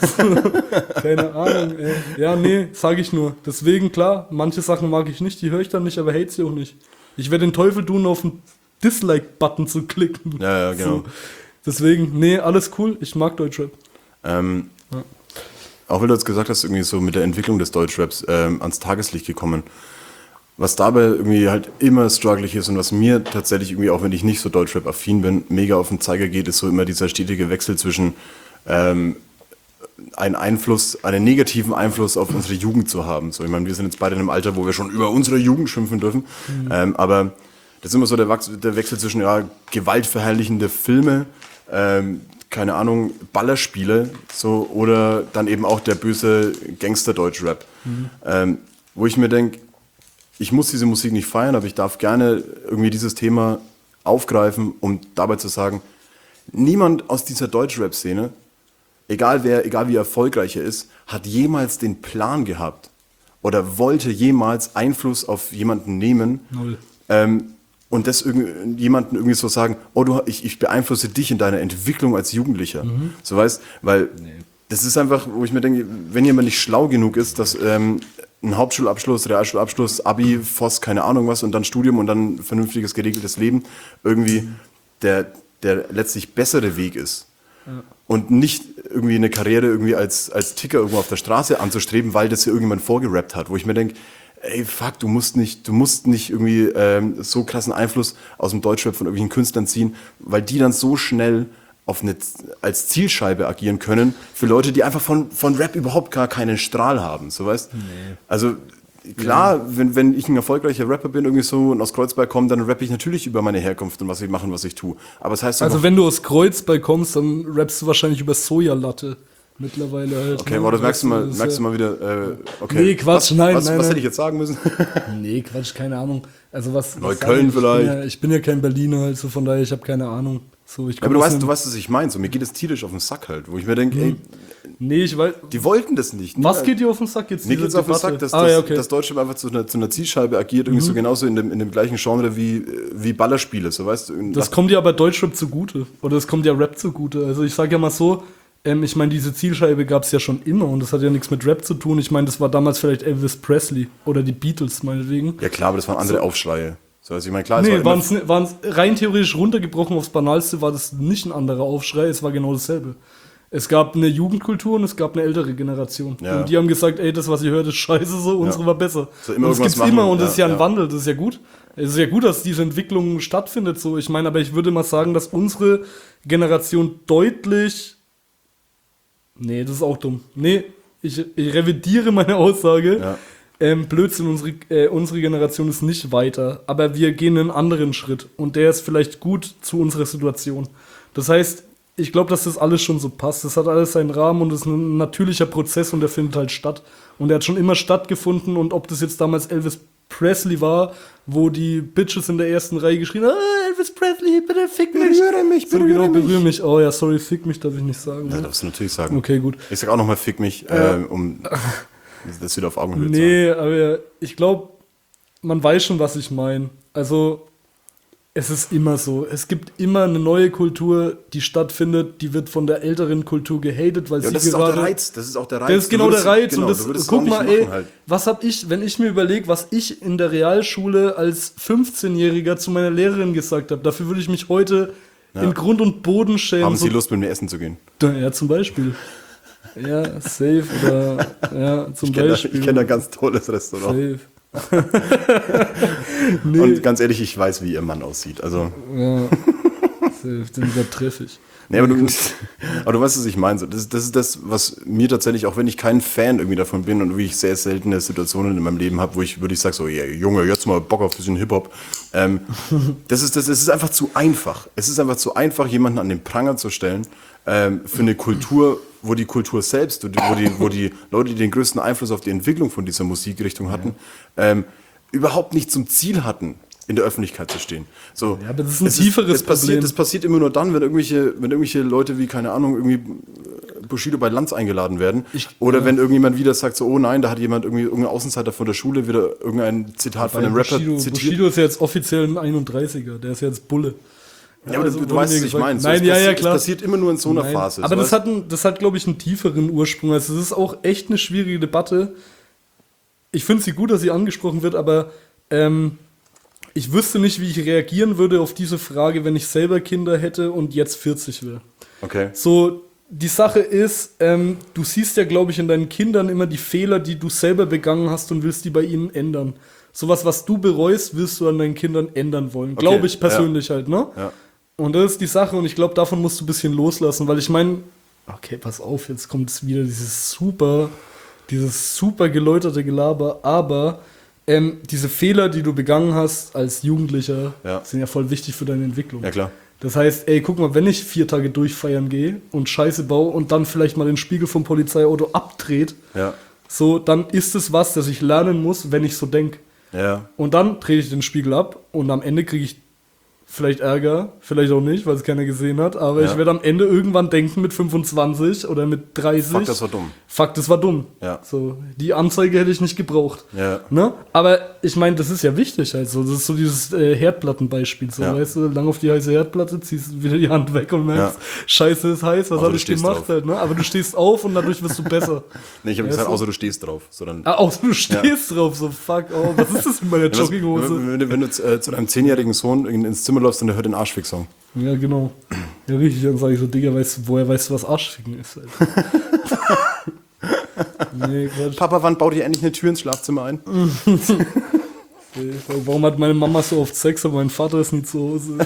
Keine Ahnung, ey. Ja, nee, sag ich nur. Deswegen, klar, manche Sachen mag ich nicht, die höre ich dann nicht, aber hate sie auch nicht. Ich werde den Teufel tun, auf den Dislike-Button zu klicken. Ja, ja, genau. So. Deswegen, nee, alles cool, ich mag Deutschrap. Ähm, Ja. Auch weil du jetzt gesagt hast, irgendwie so mit der Entwicklung des Deutschraps ähm, ans Tageslicht gekommen. was dabei irgendwie halt immer strugglig ist und was mir tatsächlich irgendwie, auch wenn ich nicht so Deutschrap-affin bin, mega auf den Zeiger geht, ist so immer dieser stetige Wechsel zwischen ähm, einen Einfluss, einen negativen Einfluss auf unsere Jugend zu haben. So, ich meine, wir sind jetzt beide in einem Alter, wo wir schon über unsere Jugend schimpfen dürfen, mhm. ähm, aber das ist immer so der, Wachs- der Wechsel zwischen ja, gewaltverherrlichende Filme, ähm, keine Ahnung, Ballerspiele, so, oder dann eben auch der böse Gangster-Deutsch-Rap. Mhm. Ähm, wo ich mir denke, ich muss diese Musik nicht feiern, aber ich darf gerne irgendwie dieses Thema aufgreifen, um dabei zu sagen, niemand aus dieser Deutsch-Rap-Szene, egal wer, egal wie erfolgreich er ist, hat jemals den Plan gehabt oder wollte jemals Einfluss auf jemanden nehmen. Null. Ähm, und das irgendwie, jemanden irgendwie so sagen, oh, du, ich, ich beeinflusse dich in deiner Entwicklung als Jugendlicher. Mhm. So weißt, weil nee. Das ist einfach, wo ich mir denke, wenn jemand nicht schlau genug ist, dass ähm, ein Hauptschulabschluss, Realschulabschluss, Abi, Voss, keine Ahnung was und dann Studium und dann vernünftiges, geregeltes Leben irgendwie mhm. der, der letztlich bessere Weg ist. Ja. Und nicht irgendwie eine Karriere irgendwie als, als Ticker irgendwo auf der Straße anzustreben, weil das hier irgendjemand vorgerappt hat, wo ich mir denke, ey, fuck, du musst nicht, du musst nicht irgendwie ähm, so krassen Einfluss aus dem Deutschrap von irgendwelchen Künstlern ziehen, weil die dann so schnell auf eine, als Zielscheibe agieren können für Leute, die einfach von, von Rap überhaupt gar keinen Strahl haben, so weißt? Nee. Also klar, ja. wenn, wenn ich ein erfolgreicher Rapper bin irgendwie so und aus Kreuzberg komme, dann rappe ich natürlich über meine Herkunft und was ich mache und was ich tue. Aber das heißt also wenn du aus Kreuzberg kommst, dann rappst du wahrscheinlich über Sojalatte. Mittlerweile halt. Okay, aber das merkst du mal, merkst du mal wieder, äh, okay. Nee, Quatsch, was, nein, was, nein. Was nein. hätte ich jetzt sagen müssen? Nee, Quatsch, keine Ahnung. Also was. Neukölln was vielleicht. Ich bin, ja, ich bin ja kein Berliner, also von daher, ich habe keine Ahnung. So, ich ja, aber du weißt, du weißt, was ich meine. So, mir geht es tierisch auf den Sack halt, wo ich mir denke, ey, nee, ich weiß. Die wollten das nicht. Was geht dir auf den Sack jetzt? Mir geht es auf den Sack, dass, ah, dass, ja, okay. dass Deutschland einfach zu einer, zu einer Zielscheibe agiert, irgendwie mhm. so genauso in dem, in dem gleichen Genre wie, wie Ballerspiele, so weißt du. Das kommt ja aber Deutschrap zugute. Oder das kommt ja Rap zugute. Also ich sag ja mal so, ähm, ich meine, diese Zielscheibe gab es ja schon immer und das hat ja nichts mit Rap zu tun. Ich meine, das war damals vielleicht Elvis Presley oder die Beatles, meinetwegen. Ja klar, aber das waren andere so. Aufschreie. So, also ich meine, klar, es nee, war waren es rein theoretisch runtergebrochen aufs Banalste, war das nicht ein anderer Aufschrei, es war genau dasselbe. Es gab eine Jugendkultur und es gab eine ältere Generation. Ja. Und die haben gesagt, ey, das, was ihr hört, ist scheiße so, unsere ja. war besser. So immer und das gibt's machen. immer und ja, das ist ja ein ja. Wandel, das ist ja gut. Es ist ja gut, dass diese Entwicklung stattfindet. So. Ich meine, aber ich würde mal sagen, dass unsere Generation deutlich... Nee, das ist auch dumm. Nee, ich, ich revidiere meine Aussage. Ja. Ähm, Blödsinn, unsere, äh, unsere Generation ist nicht weiter, aber wir gehen einen anderen Schritt und der ist vielleicht gut zu unserer Situation. Das heißt, ich glaube, dass das alles schon so passt. Das hat alles seinen Rahmen und es ist ein natürlicher Prozess und der findet halt statt. Und der hat schon immer stattgefunden und ob das jetzt damals Elvis Presley war, wo die Bitches in der ersten Reihe geschrien haben, ah, Elvis Presley, bitte fick mich. Berühre mich, so, berühre genau, mich. berühre mich. Oh ja, sorry, fick mich darf ich nicht sagen. Ja, ne? darfst du natürlich sagen. Okay, gut. Ich sag auch nochmal fick mich, äh, um das wieder auf Augenhöhe zu Nee, aber ich glaube, man weiß schon, was ich meine. Also, es ist immer so. Es gibt immer eine neue Kultur, die stattfindet, die wird von der älteren Kultur gehatet, weil ja, sie das ist gerade... auch der Reiz. Das ist auch der Reiz. Das ist genau würdest, der Reiz. Genau, und das, guck mal, ey, halt. was hab ich, wenn ich mir überlege, was ich in der Realschule als fünfzehnjähriger zu meiner Lehrerin gesagt habe, dafür würde ich mich heute ja. in Grund und Boden schämen. Haben Sie so, Lust, mit mir essen zu gehen? Ja, zum Beispiel. Ja, safe oder ja, zum ich kenn Beispiel. Da, ich kenne ein ganz tolles Restaurant. Safe. nee. Und ganz ehrlich, ich weiß, wie Ihr Mann aussieht. Also. Ja, safe, den übertreffe ich. Nee, aber, du, aber du weißt, was ich meine. Das, das ist das, was mir tatsächlich, auch wenn ich kein Fan irgendwie davon bin und wie ich sehr seltene Situationen in meinem Leben habe, wo ich würde ich sage so, yeah, Junge, jetzt mal Bock auf ein bisschen Hip-Hop. Ähm, das ist, das, das ist einfach zu einfach. Es ist einfach zu einfach, jemanden an den Pranger zu stellen ähm, für eine Kultur, wo die Kultur selbst, wo die, wo die Leute, die den größten Einfluss auf die Entwicklung von dieser Musikrichtung hatten, ähm, überhaupt nicht zum Ziel hatten, in der Öffentlichkeit zu stehen. So, ja, aber das ist ein es tieferes ist, das passiert, Problem. Das passiert immer nur dann, wenn irgendwelche, wenn irgendwelche Leute wie, keine Ahnung, irgendwie Bushido bei Lanz eingeladen werden. Ich, Oder ja. wenn irgendjemand wieder sagt, so, oh nein, da hat jemand irgendwie irgendein Außenseiter von der Schule wieder irgendein Zitat von einem Rapper Bushido, zitiert. Bushido ist ja jetzt offiziell ein einunddreißiger, der ist ja jetzt Bulle. Ja, aber also, du, du weißt, was ich meine. So, Nein, es ja, passiert, ja, klar. Es passiert immer nur in so einer Nein. Phase. Aber so das hat, ein, das hat, glaube ich, einen tieferen Ursprung. Also es ist auch echt eine schwierige Debatte. Ich finde sie gut, dass sie angesprochen wird, aber ähm, ich wüsste nicht, wie ich reagieren würde auf diese Frage, wenn ich selber Kinder hätte und jetzt vierzig wäre. Okay. So, die Sache ist, ähm, du siehst ja, glaube ich, in deinen Kindern immer die Fehler, die du selber begangen hast und willst die bei ihnen ändern. sowas, was du bereust, wirst du an deinen Kindern ändern wollen. Glaube Okay, ich persönlich halt, ne? Ja. Und das ist die Sache und ich glaube, davon musst du ein bisschen loslassen, weil ich meine, okay, pass auf, jetzt kommt es wieder dieses super, dieses super geläuterte Gelaber, aber ähm, diese Fehler, die du begangen hast als Jugendlicher, Ja. sind ja voll wichtig für deine Entwicklung. Ja, klar. Das heißt, ey, guck mal, wenn ich vier Tage durchfeiern gehe und Scheiße baue und dann vielleicht mal den Spiegel vom Polizeiauto abdreht, Ja. so, dann ist es was, das ich lernen muss, wenn ich so denke. Ja. Und dann drehe ich den Spiegel ab und am Ende kriege ich vielleicht Ärger, vielleicht auch nicht, weil es keiner gesehen hat, aber Ja. ich werde am Ende irgendwann denken mit fünfundzwanzig oder mit dreißig. Fuck, das war dumm. Fuck, das war dumm. Ja. So, die Anzeige hätte ich nicht gebraucht. Ja. Ne? Aber ich meine, das ist ja wichtig halt so. Das ist so dieses äh, Herdplattenbeispiel. So, Ja. weißt du, lang auf die heiße Herdplatte, ziehst wieder die Hand weg und merkst, Ja. Scheiße ist heiß, was Aber habe du ich stehst gemacht drauf. halt, ne? Aber du stehst auf und dadurch wirst du besser. Nee, ich habe Weißt gesagt, du? außer du stehst drauf. So dann, Ah, außer du stehst drauf, so fuck, oh, was ist das mit meiner was, Jogginghose? wenn, wenn, wenn du äh, zu deinem zehnjährigen Sohn in, ins Zimmer läufst und der hört den Arschfick-Song. Ja, genau. Ja, richtig. Dann sage ich so, Digga, weißt du, woher weißt du, was Arschficken ist? Alter? Nee, Quatsch. Papa, wann baut ihr endlich eine Tür ins Schlafzimmer ein? Nee, warum hat meine Mama so oft Sex, aber mein Vater ist nie zu Hause?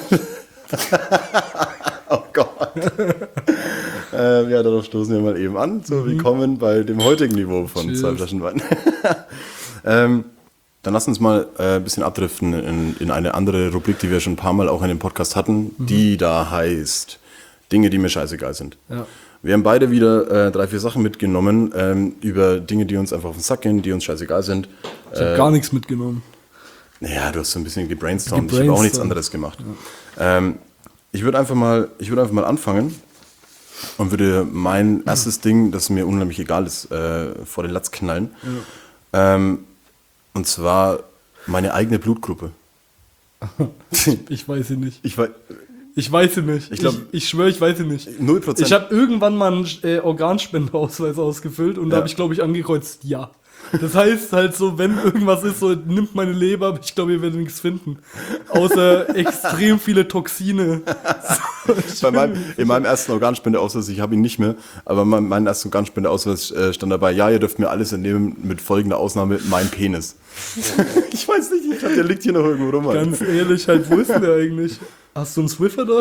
Oh Gott. ähm, ja, darauf stoßen wir mal eben an. So, willkommen bei dem heutigen Niveau von Cheers. zwei Flaschen Wein. ähm, dann lass uns mal äh, ein bisschen abdriften in, in eine andere Rubrik, die wir schon ein paar Mal auch in dem Podcast hatten, die da heißt Dinge, die mir scheißegal sind. Ja. Wir haben beide wieder äh, drei, vier Sachen mitgenommen ähm, über Dinge, die uns einfach auf den Sack gehen, die uns scheißegal sind. Ich habe gar nichts mitgenommen. Naja, du hast so ein bisschen gebrainstormt. Ich habe auch Gebrainstormt. nichts anderes gemacht. Ähm, ich würde einfach mal, ich würde einfach mal anfangen und würde mein erstes Ding, das mir unheimlich egal ist, äh, vor den Latz knallen. Ähm, und zwar meine eigene Blutgruppe. Ich weiß sie nicht. Ich weiß, Ich weiß sie nicht. Ich glaub- ich, ich schwöre, ich weiß sie nicht. null Prozent. Ich habe irgendwann mal einen äh, Organspendeausweis ausgefüllt und da Ja. habe ich, glaube ich, angekreuzt, ja. Das heißt halt so, wenn irgendwas ist, so nimmt meine Leber, aber ich glaube, ihr werdet nichts finden. Außer extrem viele Toxine. Bei meinem, in meinem ersten Organspendeausweis, ich habe ihn nicht mehr, aber mein, mein ersten Organspendeausweis äh, stand dabei, ja, ihr dürft mir alles entnehmen, mit folgender Ausnahme, mein Penis. Ich weiß nicht, ich glaube, der liegt hier noch irgendwo rum. Alter. Ganz ehrlich, halt, wo ist denn der eigentlich? Hast du einen Swiffer da?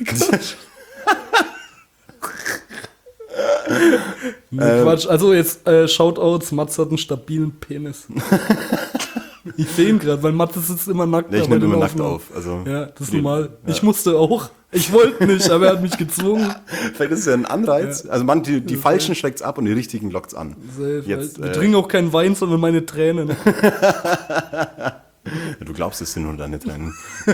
Nee, Ähm. Quatsch. Also jetzt äh, Shoutouts, Mats hat einen stabilen Penis. Ich sehe ihn gerade, weil Mats sitzt immer nackt. Nee, ich da bei nehme den immer nackt Aufnahmen. auf. Also, Ja, das ist die- normal. ja. Ich musste auch. Ich wollte nicht, aber er hat mich gezwungen. Vielleicht ist es ja ein Anreiz. Also man, die, die Falschen schreckt's ab und die Richtigen lockt's an. Safe, Jetzt, wir äh, trinken auch keinen Wein, sondern meine Tränen. Ja, du glaubst, es sind nur deine Tränen.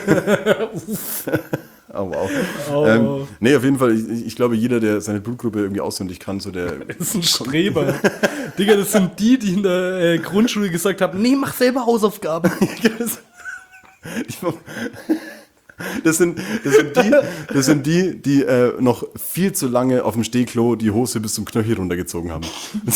Oh, wow. Oh. Ähm, nee, auf jeden Fall, ich, ich glaube, jeder, der seine Blutgruppe irgendwie auswendig kann, so der. Das ist ein Streber. Digga, das sind die, die in der äh, Grundschule gesagt haben, nee, mach selber Hausaufgaben. Das sind, das sind die, das sind die, die äh, noch viel zu lange auf dem Stehklo die Hose bis zum Knöchel runtergezogen haben.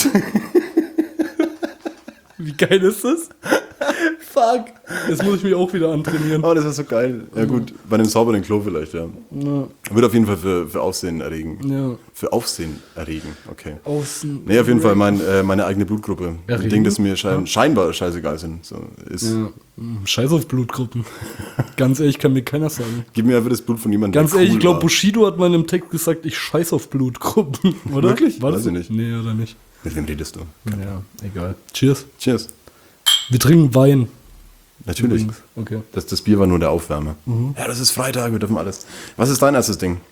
Wie geil ist das? Fuck. Jetzt muss ich mich auch wieder antrainieren. Oh, das ist so geil. Ja gut, bei einem sauberen Klo vielleicht, ja. Ja, Wird auf jeden Fall für, für Aufsehen erregen. ja. Für Aufsehen erregen, okay. Außen. Nee, auf jeden Fall mein, äh, meine eigene Blutgruppe. Ein Erregen? Ding, das mir schein, scheinbar scheißegal sind. So, ist, Ja. Scheiß auf Blutgruppen. Ganz ehrlich, kann mir keiner sagen. Gib mir einfach das Blut von jemandem, Ganz der ehrlich, cool ich glaube, war. Bushido hat mal in einem Text gesagt, ich scheiß auf Blutgruppen, oder? Wirklich? War Weiß das ich nicht. Nee, oder nicht? Mit wem redest du? Ja, egal. Cheers. Cheers. Wir trinken Wein. Natürlich. Übrigens. Okay. Das, das Bier war nur der Aufwärmer. Ja, das ist Freitag, wir dürfen alles. Was ist dein erstes Ding?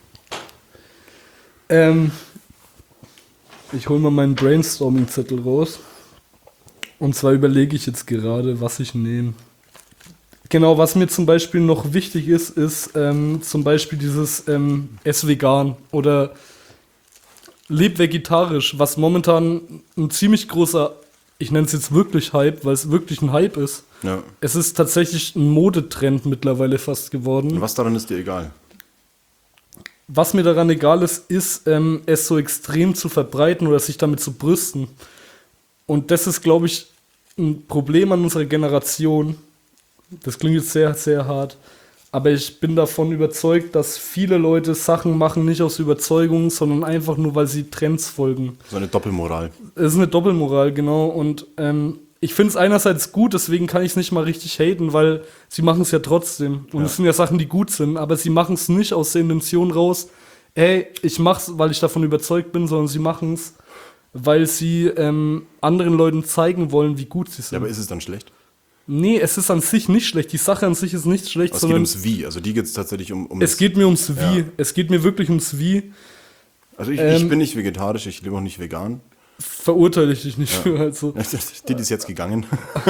Ähm, ich hole mal meinen Brainstorming-Zettel raus. Und zwar überlege ich jetzt gerade, was ich nehme. Genau, was mir zum Beispiel noch wichtig ist, ist ähm, zum Beispiel dieses ähm, Ess vegan oder Leb vegetarisch, was momentan ein ziemlich großer, ich nenne es jetzt wirklich Hype, weil es wirklich ein Hype ist. Ja. Es ist tatsächlich ein Modetrend mittlerweile fast geworden. Und was daran ist dir egal? Was mir daran egal ist, ist, ähm, es so extrem zu verbreiten oder sich damit zu brüsten. Und das ist, glaube ich, ein Problem an unserer Generation. Das klingt jetzt sehr, sehr hart. Aber ich bin davon überzeugt, dass viele Leute Sachen machen, nicht aus Überzeugung, sondern einfach nur, weil sie Trends folgen. So eine Doppelmoral. Es ist eine Doppelmoral, genau. Und ähm, ich finde es einerseits gut, deswegen kann ich es nicht mal richtig haten, weil sie machen es ja trotzdem. Und Ja. es sind ja Sachen, die gut sind, aber sie machen es nicht aus der Intention raus, ey, ich mach's, weil ich davon überzeugt bin, sondern sie machen es, weil sie ähm, anderen Leuten zeigen wollen, wie gut sie sind. Ja, aber ist es dann schlecht? Nee, es ist an sich nicht schlecht. Die Sache an sich ist nicht schlecht, Aber es geht sondern ums Wie. Also die geht es tatsächlich um, um es das- geht mir ums Wie. Ja. Es geht mir wirklich ums Wie. Also ich, ähm, ich bin nicht vegetarisch, ich lebe auch nicht vegan. Verurteile ich dich nicht für. Also. Die ist jetzt gegangen.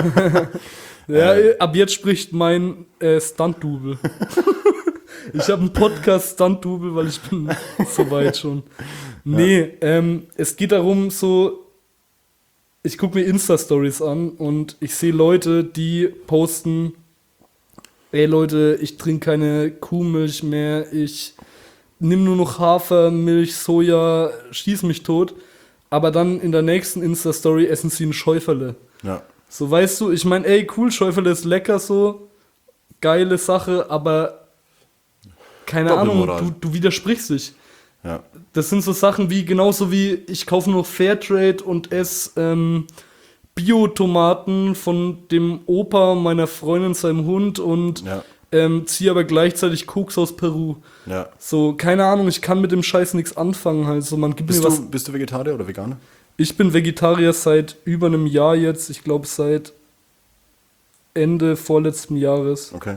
Ja, ab jetzt spricht mein äh, Stunt-Double. Ich habe einen Podcast-Stunt-Double, weil ich bin soweit schon. Nee, ähm, es geht darum, so, ich gucke mir Insta-Stories an und ich sehe Leute, die posten, ey Leute, ich trinke keine Kuhmilch mehr, ich nehme nur noch Hafermilch, Soja, schieß mich tot. Aber dann in der nächsten Insta-Story essen sie ein Schäuferle. Ja. So, weißt du, ich meine, ey, cool, Schäuferle ist lecker so, geile Sache, aber keine Ahnung, Doppelmoral. du, du widersprichst dich. Ja. Das sind so Sachen wie, genauso wie ich kaufe nur Fairtrade und esse ähm, Bio-Tomaten von dem Opa meiner Freundin, seinem Hund und Ja. ähm, ziehe aber gleichzeitig Koks aus Peru. Ja. So, keine Ahnung, ich kann mit dem Scheiß nichts anfangen. Halt. So, man gibt Bist mir was. du, bist du Vegetarier oder Veganer? Ich bin Vegetarier seit über einem Jahr jetzt. Ich glaube seit Ende vorletzten Jahres. Okay.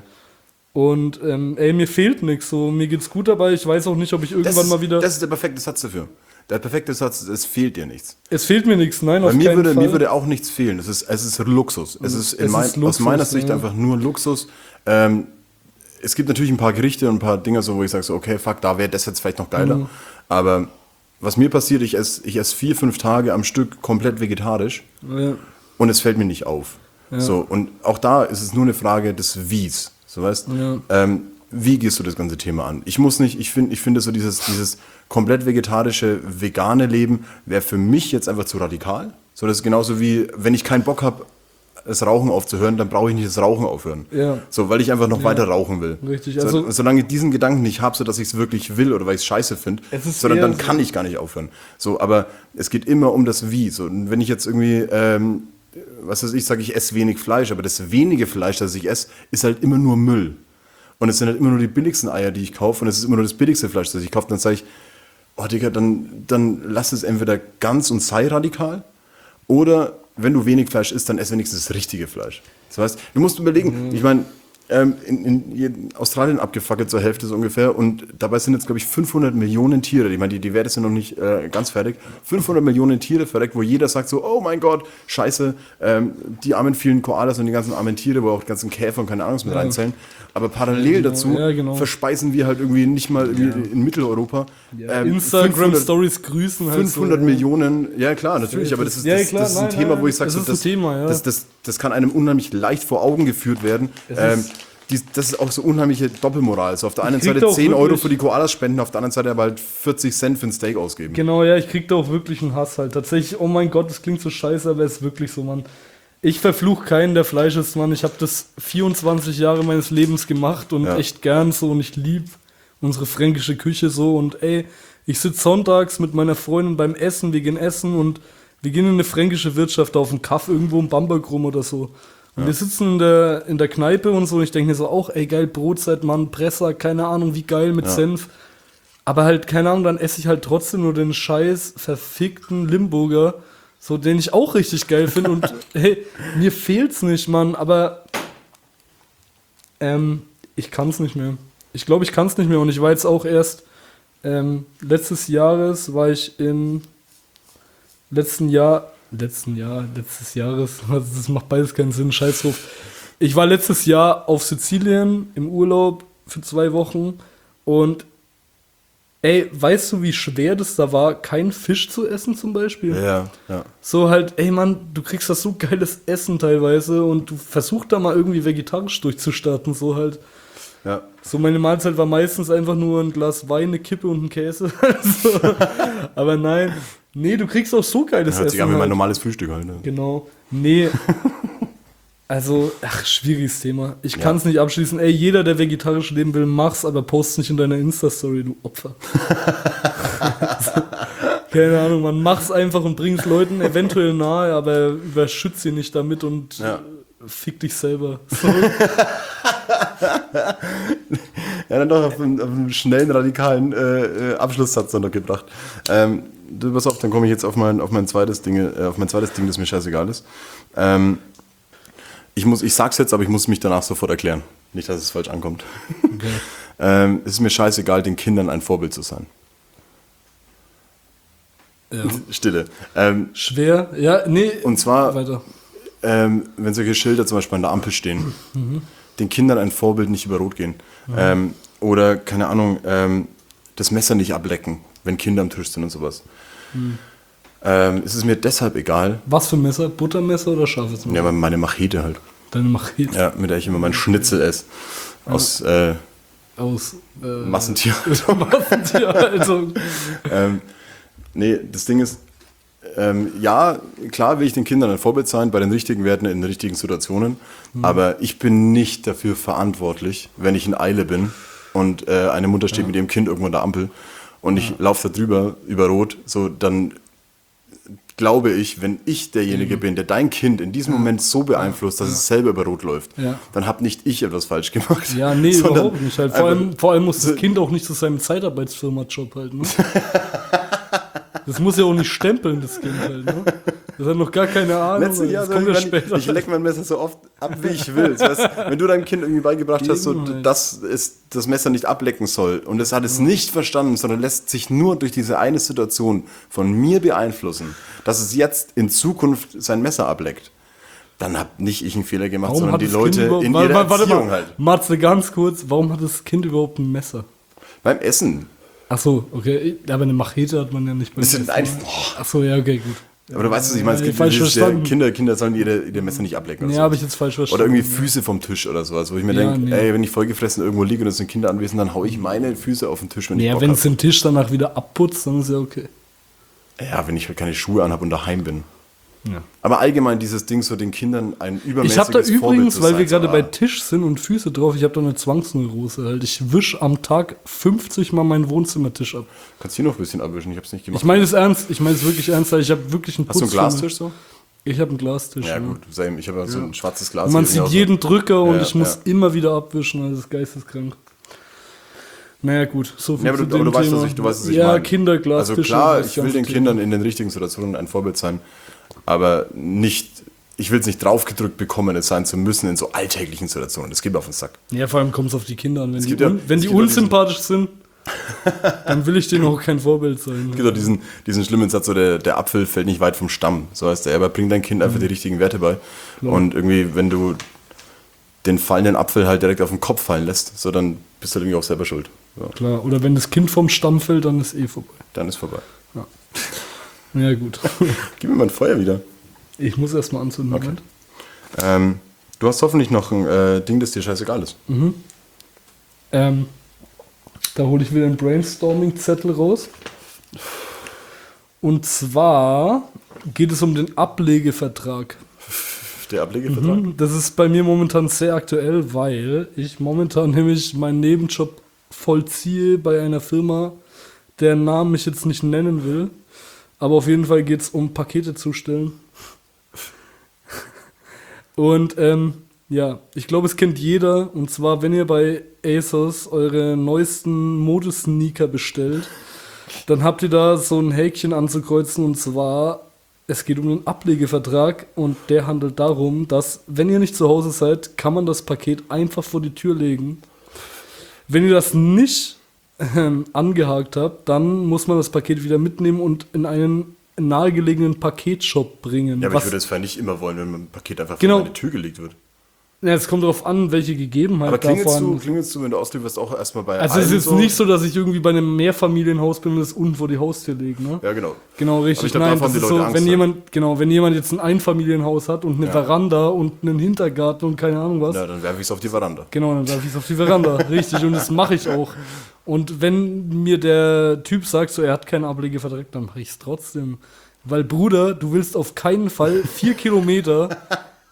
Und ähm, ey, mir fehlt nichts. So, mir geht's gut dabei. Ich weiß auch nicht, ob ich irgendwann Das ist, mal wieder. das ist der perfekte Satz dafür. Der perfekte Satz, es fehlt dir nichts. Es fehlt mir nichts, nein, Bei auf mir keinen würde, Fall. mir würde auch nichts fehlen. Es ist, es ist Luxus. Es ist, in Es mein, ist Luxus, aus meiner Sicht ja. einfach nur Luxus. Ähm, es gibt natürlich ein paar Gerichte und ein paar Dinge, so, wo ich sage, so, okay, fuck, da wäre das jetzt vielleicht noch geiler. Mhm. Aber was mir passiert, ich esse ich ess vier, fünf Tage am Stück komplett vegetarisch Ja. und es fällt mir nicht auf. Ja. So, und auch da ist es nur eine Frage des Wies. So, weißt? Ja. Ähm, wie gehst du das ganze Thema an? Ich muss nicht, ich finde, ich finde so dieses, dieses komplett vegetarische, vegane Leben wäre für mich jetzt einfach zu radikal. So, das ist genauso wie, wenn ich keinen Bock habe, das Rauchen aufzuhören, dann brauche ich nicht das Rauchen aufhören. Ja. So, weil ich einfach noch weiter rauchen will. Richtig, So, also- solange ich diesen Gedanken nicht habe, so dass ich es wirklich will oder weil ich es scheiße finde, Es ist sondern eher dann so- kann ich gar nicht aufhören. So, aber es geht immer um das Wie. So, und wenn ich jetzt irgendwie, ähm, was weiß ich, sage ich esse wenig Fleisch, aber das wenige Fleisch, das ich esse, ist halt immer nur Müll. Und es sind halt immer nur die billigsten Eier, die ich kaufe und es ist immer nur das billigste Fleisch, das ich kaufe. Dann sage ich, oh Digga, dann, dann lass es entweder ganz und sei radikal oder wenn du wenig Fleisch isst, dann ess wenigstens das richtige Fleisch. Das heißt, du musst überlegen, ich meine, ähm, in, in, in Australien abgefackelt zur Hälfte so ungefähr und dabei sind jetzt, glaube ich, fünfhundert Millionen Tiere. Ich meine, die, die Werte sind noch nicht äh, ganz fertig. fünfhundert Millionen Tiere verreckt, wo jeder sagt so, oh mein Gott, scheiße, ähm, die armen vielen Koalas und die ganzen armen Tiere, wo auch die ganzen Käfer und keine Ahnung was mit reinzählen. Aber parallel genau, dazu ja, genau. verspeisen wir halt irgendwie nicht mal irgendwie in Mitteleuropa ähm, Instagram-Stories grüßen halt fünfhundert so, Millionen, ja klar, natürlich, aber das ist, Ja, das, klar, das ist ein nein, Thema, nein, wo ich sage, das so, ist ein das, Thema, ja. das, das, das kann einem unheimlich leicht vor Augen geführt werden. Es Ähm, ist- die, das ist auch so unheimliche Doppelmoral. So auf der einen krieg Seite da auch zehn Euro wirklich- für die Koalas spenden, auf der anderen Seite aber halt vierzig Cent für ein Steak ausgeben. Genau, ja, ich krieg da auch wirklich einen Hass halt. Tatsächlich, oh mein Gott, das klingt so scheiße, aber es ist wirklich so, Mann. Ich verfluche keinen, der Fleisch isst, Mann. Ich habe das vierundzwanzig Jahre meines Lebens gemacht und Ja. echt gern so und ich lieb unsere fränkische Küche so und ey, ich sitze sonntags mit meiner Freundin beim Essen, wir gehen essen und wir gehen in eine fränkische Wirtschaft auf einen Kaff irgendwo im Bamberg rum oder so. Und wir sitzen in der, in der Kneipe und so und ich denke mir so auch, ey geil, Brotzeit, Mann, Presser, keine Ahnung, wie geil mit Ja. Senf. Aber halt, keine Ahnung, dann esse ich halt trotzdem nur den scheiß verfickten Limburger, so den ich auch richtig geil finde und hey, mir fehlt's nicht, Mann, aber ähm, ich kann's nicht mehr. Ich glaube, ich kann's nicht mehr und ich war jetzt auch erst ähm, letztes Jahres war ich im letzten Jahr, letzten Jahr, letztes Jahres, das macht beides keinen Sinn, scheiß drauf. Ich war letztes Jahr auf Sizilien im Urlaub für zwei Wochen und ey, weißt du, wie schwer das da war, keinen Fisch zu essen zum Beispiel? Ja, ja. So halt, ey Mann, du kriegst das so geiles Essen teilweise und du versuchst da mal irgendwie vegetarisch durchzustarten, so halt. ja. So meine Mahlzeit war meistens einfach nur ein Glas Wein, eine Kippe und ein Käse. Also, aber nein, nee, du kriegst auch so geiles Hört Essen. sich an wie mein halt. normales Frühstück halt. Ne? Genau. Nee. Also, ach, schwieriges Thema. Ich kann es nicht abschließen. Ey, jeder, der vegetarisch leben will, mach's, aber post nicht in deiner Insta-Story, du Opfer. Keine Ahnung, man macht's einfach und bringt's Leuten eventuell nahe, aber überschützt sie nicht damit und Ja. äh, fick dich selber. So. Ja, dann doch auf einen, auf einen schnellen, radikalen äh, äh, Abschlusssatz noch gebracht. Ähm, du, pass auf, dann komme ich jetzt auf mein, auf mein zweites Ding, äh, auf mein zweites Ding, das mir scheißegal ist. Ähm, ich muss, ich sag's jetzt, aber ich muss mich danach sofort erklären. Nicht, dass es falsch ankommt. Okay. ähm, es ist mir scheißegal, den Kindern ein Vorbild zu sein. Ja. Stille. Ähm, Schwer, ja, nee. und zwar, weiter. ähm, wenn solche Schilder zum Beispiel an der Ampel stehen, Mhm. den Kindern ein Vorbild nicht über Rot gehen. Ähm, oder, keine Ahnung, ähm, das Messer nicht ablecken, wenn Kinder am Tisch sind und sowas. Mhm. Ähm, es ist mir deshalb egal. Was für Messer? Buttermesser oder scharfes Messer? Ja, aber meine Machete halt. Deine Machete Ja, mit der ich immer meinen Schnitzel esse. Aus äh, aus äh, Massentier. Massentierhaltung. ähm, nee, das Ding ist, ähm, ja, klar will ich den Kindern ein Vorbild sein bei den richtigen Werten in den richtigen Situationen, Mhm. aber ich bin nicht dafür verantwortlich, wenn ich in Eile bin und äh, eine Mutter steht Ja. mit ihrem Kind irgendwo an der Ampel und ich laufe da drüber, über Rot, so dann glaube ich, wenn ich derjenige bin, der dein Kind in diesem Moment so beeinflusst, dass es selber über Rot läuft, Ja. dann habe nicht ich etwas falsch gemacht. Ja, nee, sondern überhaupt nicht. Halt. Vor, einfach- allem, vor allem muss das Kind auch nicht zu seinem Zeitarbeitsfirma-Job halt, ne? Das muss ja auch nicht stempeln, das Kind halt, ne? Das hat noch gar keine Ahnung. Letztes Jahr das so, kommt ja ich, später. ich leck mein Messer so oft ab, wie ich will. Das heißt, wenn du deinem Kind irgendwie beigebracht hast, so, Eben halt. dass es das Messer nicht ablecken soll und es hat es nicht verstanden, sondern lässt sich nur durch diese eine Situation von mir beeinflussen, dass es jetzt in Zukunft sein Messer ableckt, dann hab nicht ich einen Fehler gemacht, Warum sondern hat die das Leute Kind überhaupt- in warte, ihrer warte, warte Erziehung mal. halt. Matze, ganz kurz, warum hat das Kind überhaupt ein Messer? Beim Essen. Ach so, okay, aber eine Machete hat man ja nicht beim Das sind Essen, einfach- ne? Ach so, ja, okay, gut. Aber du weißt, was ich meine, es Ja, gibt falsch dieses, verstanden. der Kinder, Kinder sollen ihre, ihre Messer nicht ablecken. oder Nee, so. habe ich jetzt falsch verstanden. Oder irgendwie Füße vom Tisch oder sowas, wo ich mir Ja, denke, nee. ey, wenn ich vollgefressen irgendwo liege und es sind Kinder anwesend, dann hau ich meine Füße auf den Tisch, wenn ich Ja, Bock wenn hab. es den Tisch danach wieder abputzt, dann ist ja okay. Ja, wenn ich halt keine Schuhe anhabe und daheim bin. Ja. Aber allgemein dieses Ding, so den Kindern ein übermäßiges Ich habe da Vorbild übrigens, zu weil sein, wir gerade so, bei ah, Tisch sind und Füße drauf, ich habe da eine Zwangsneurose halt. Ich wisch am Tag fünfzig Mal meinen Wohnzimmertisch ab. kannst du hier noch ein bisschen abwischen, ich hab's nicht gemacht. Ich meine es ernst, ich meine es wirklich ernst, weil ich habe wirklich einen Hast du einen Putz für- Glastisch so? Ich habe einen Glastisch. Ja, gut, same. Ich habe ja so ein schwarzes Glas. Und man hier sieht irgendwie jeden Drücker und Ja, ich muss ja. immer wieder abwischen, also das ist geisteskrank. Naja gut, so viel Ja, aber zu du, aber dem du weißt, Thema. was ich, du weißt, was ich ja, meine. Kinder, Glastische. Also klar, das ich will ganze den Thema. Kindern in den richtigen Situationen ein Vorbild sein, aber nicht, ich will es nicht draufgedrückt bekommen, es sein zu müssen in so alltäglichen Situationen. Das geht mir auf den Sack. Ja, vor allem kommt es auf die Kinder an. Wenn die, gibt ja- un, wenn es die gibt ja diesen- unsympathisch sind, dann will ich denen auch kein Vorbild sein. Es gibt auch diesen, diesen schlimmen Satz, so der, der Apfel fällt nicht weit vom Stamm. So heißt der, aber bring dein Kind einfach die richtigen Werte bei. Und irgendwie, wenn du den fallenden Apfel halt direkt auf den Kopf fallen lässt, so dann bist du halt irgendwie auch selber schuld. Ja, Klar, oder wenn das Kind vom Stamm fällt, dann ist eh vorbei. dann ist vorbei. Ja gut. Gib mir mal ein Feuer wieder. Ich muss erstmal anzünden. Okay. Moment. Ähm, du hast hoffentlich noch ein äh, Ding, das dir scheißegal ist. Ähm, da hole ich wieder einen Brainstorming-Zettel raus. Und zwar geht es um den Ablegevertrag. Der Ablegevertrag. Mhm, Das ist bei mir momentan sehr aktuell, weil ich momentan nämlich meinen Nebenjob vollziehe bei einer Firma, deren Namen ich jetzt nicht nennen will. Aber auf jeden Fall geht es um Pakete zustellen. Und ähm, ja, ich glaube, es kennt jeder. Und zwar, wenn ihr bei ASOS eure neuesten Modesneaker bestellt, dann habt ihr da so ein Häkchen anzukreuzen. Und zwar, es geht um den Ablegevertrag. Und der handelt darum, dass, wenn ihr nicht zu Hause seid, kann man das Paket einfach vor die Tür legen. Wenn ihr das nicht ähm, angehakt habt, dann muss man das Paket wieder mitnehmen und in einen nahegelegenen Paketshop bringen. Ja, aber Was- ich würde es vielleicht nicht immer wollen, wenn ein Paket einfach Genau. vor meine Tür gelegt wird. Ja, es kommt darauf an, welche Gegebenheiten Aber klingelst davon. du, klingelst du, wenn du auslieferst, auch erstmal bei Also es allen ist nicht so, dass ich irgendwie bei einem Mehrfamilienhaus bin und es unten vor die Haustür lege, ne? Ja, genau. Genau, Aber richtig. ich glaub, Nein, davon das haben die ist Leute so, Angst wenn halt. jemand, genau, wenn jemand jetzt ein Einfamilienhaus hat und eine Ja. Veranda und einen Hintergarten und keine Ahnung was, Ja, dann werfe ich es auf die Veranda. genau, dann darf ich es auf die Veranda, richtig, und das mache ich auch. Und wenn mir der Typ sagt, so er hat keinen Ablegevertrag, dann mache ich es trotzdem. Weil, Bruder, du willst auf keinen Fall vier Kilometer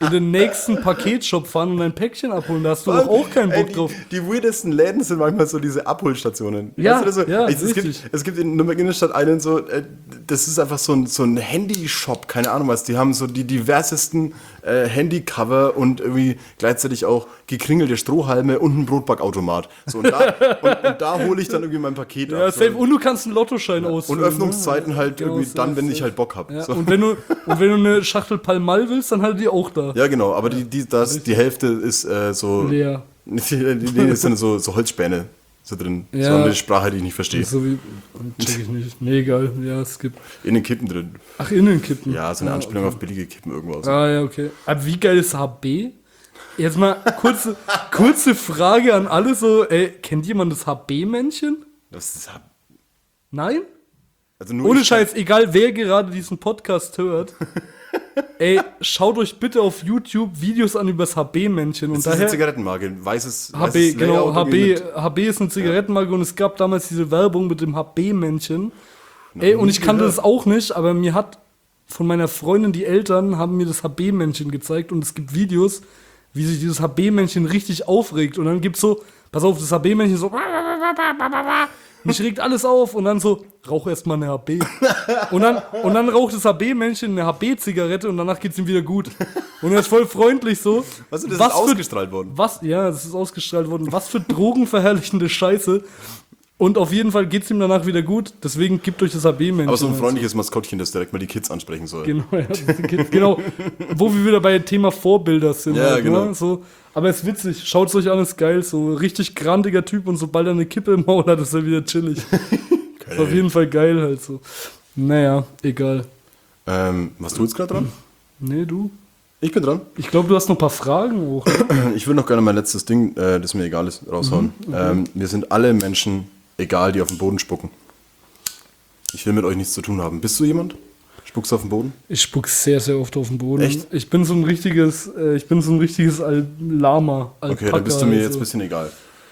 in den nächsten Paketshop fahren und ein Päckchen abholen. Da hast du doch auch keinen Bock Ey, drauf. Die, die weirdesten Läden sind manchmal so diese Abholstationen. Ja, weißt du, das so, ja, es, es, richtig. gibt, es gibt in Nürnberg Innenstadt einen so, äh, das ist einfach so ein, so ein Handy-Shop, keine Ahnung was. Die haben so die diversesten äh, Handycover und irgendwie gleichzeitig auch gekringelte Strohhalme und einen Brotbackautomat. So, und, da, und, und da hole ich dann irgendwie mein Paket Ja, ab. safe. So. Und du kannst einen Lottoschein Und ausfüllen. Öffnungszeiten halt Genau, irgendwie dann, safe, wenn ich safe. halt Bock habe. Ja, So. und, wenn du, und wenn du eine Schachtel Palmal willst, dann halt die auch da. Ja, genau, aber die, die, das, die Hälfte ist äh, so. Leer. Die, die, die sind so, so Holzspäne so drin. Ja. So eine Sprache, die ich nicht verstehe. So wie. Check ich nicht. Nee, egal. Ja, es gibt. In den Kippen drin. Ach, Innenkippen. Ja, so eine Ah, Anspielung okay. auf billige Kippen irgendwo. So. Ah, ja, okay. Aber wie geil ist H B? Jetzt mal kurze, kurze Frage an alle so. Ey, kennt jemand das H B-Männchen? Das ist, Nein? also nur Ohne ich- Scheiß, egal wer gerade diesen Podcast hört. Ey, schaut euch bitte auf YouTube Videos an über das H B-Männchen. Das Und ist eine daher. Zigarettenmarke. Ein weißes, H B, weißes genau, Layout H irgendwie B, mit- H B ist eine Zigarettenmarke und es gab damals diese Werbung mit dem H B-Männchen. Ey, und ich kannte das auch nicht, aber mir hat von meiner Freundin die Eltern haben mir das H B-Männchen gezeigt und es gibt Videos, wie sich dieses H B-Männchen richtig aufregt. Und dann gibt's so, pass auf, das H B-Männchen so, mich regt alles auf und dann so, rauch erstmal eine H B. Und dann, und dann raucht das H B-Männchen eine H B-Zigarette und danach geht's ihm wieder gut. Und er ist voll freundlich so. Was ist das Was ist für- ausgestrahlt worden? Was, ja, das ist ausgestrahlt worden. Was für drogenverherrlichende Scheiße. Und auf jeden Fall geht's ihm danach wieder gut. Deswegen gibt euch das H B-Männchen. Aber so ein also. freundliches Maskottchen, das direkt mal die Kids ansprechen soll. Genau, ja, das sind Kids, genau. Wo wir wieder bei Thema Vorbilder sind. Ja, halt, genau. Ne? So, aber es ist witzig. Schaut es euch an, ist geil. So richtig grandiger Typ und sobald er eine Kippe im Maul hat, ist er wieder chillig. Ist auf jeden Fall geil halt so. Naja, egal. Ähm, was du jetzt gerade dran? Nee, du? Ich bin dran. Ich glaube, du hast noch ein paar Fragen hoch. Ich will noch gerne mein letztes Ding, äh, das mir egal ist, raushauen. Mhm, ähm, wir sind alle Menschen egal, die auf den Boden spucken. Ich will mit euch nichts zu tun haben. Bist du jemand? Spuckst du auf den Boden? Ich spuck sehr, sehr oft auf den Boden. Echt? Ich bin so ein richtiges, äh, ich bin so ein richtiges Al Lama. Okay, dann bist du mir jetzt ein bisschen egal.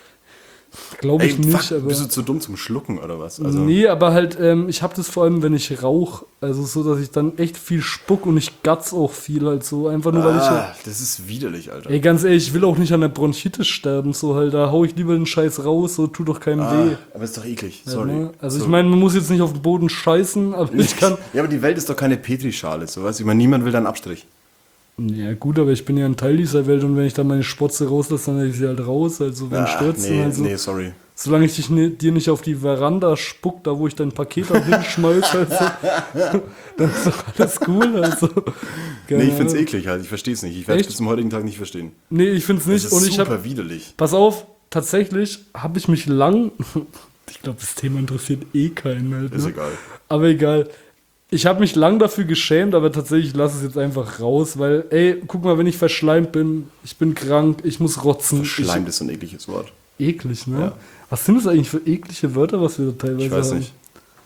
Glaube ich Ey, nicht, fuck, aber. bist du zu dumm zum Schlucken oder was? Also, Nee, aber halt, ähm, ich habe das vor allem, wenn ich rauche, also so, dass ich dann echt viel spuck und ich gatz auch viel halt so, einfach nur, weil ich halt, ah, das ist widerlich, Alter. ey, ganz ehrlich, ich will auch nicht an der Bronchitis sterben, so halt, da hau ich lieber den Scheiß raus, so, tut doch keinem ah, weh. aber ist doch eklig, Ja, sorry. ne? Also so. ich meine, man muss jetzt nicht auf den Boden scheißen, aber ich kann, Ja, aber die Welt ist doch keine Petrischale, so weißt du? Ich meine, niemand will da einen Abstrich. ja gut, aber ich bin ja ein Teil dieser Welt und wenn ich dann meine Spotze rauslasse, dann lasse ich sie halt raus, also wenn Ah, stürzen nee, halt so. nee, sorry. Solange ich dich ni- dir nicht auf die Veranda spuck, da wo ich dein Paket dann hinschmeiß, also, dann ist doch alles cool. Also. Nee, ich find's Ahnung. eklig halt, ich versteh's nicht. Ich werde es Echt? bis zum heutigen Tag nicht verstehen. Nee, ich find's Das nicht. ist Und ich super hab, widerlich. pass auf, tatsächlich habe ich mich lang, ich glaube, das Thema interessiert eh keinen halt. Ist Ne? egal. Aber egal. Ich habe mich lang dafür geschämt, aber tatsächlich lasse es jetzt einfach raus, weil, ey, guck mal, wenn ich verschleimt bin, ich bin krank, ich muss rotzen. Schleim ist so ein ekliges Wort. Ich, eklig, ne? Ja. Was sind das eigentlich für eklige Wörter, was wir da teilweise Ich weiß haben? nicht.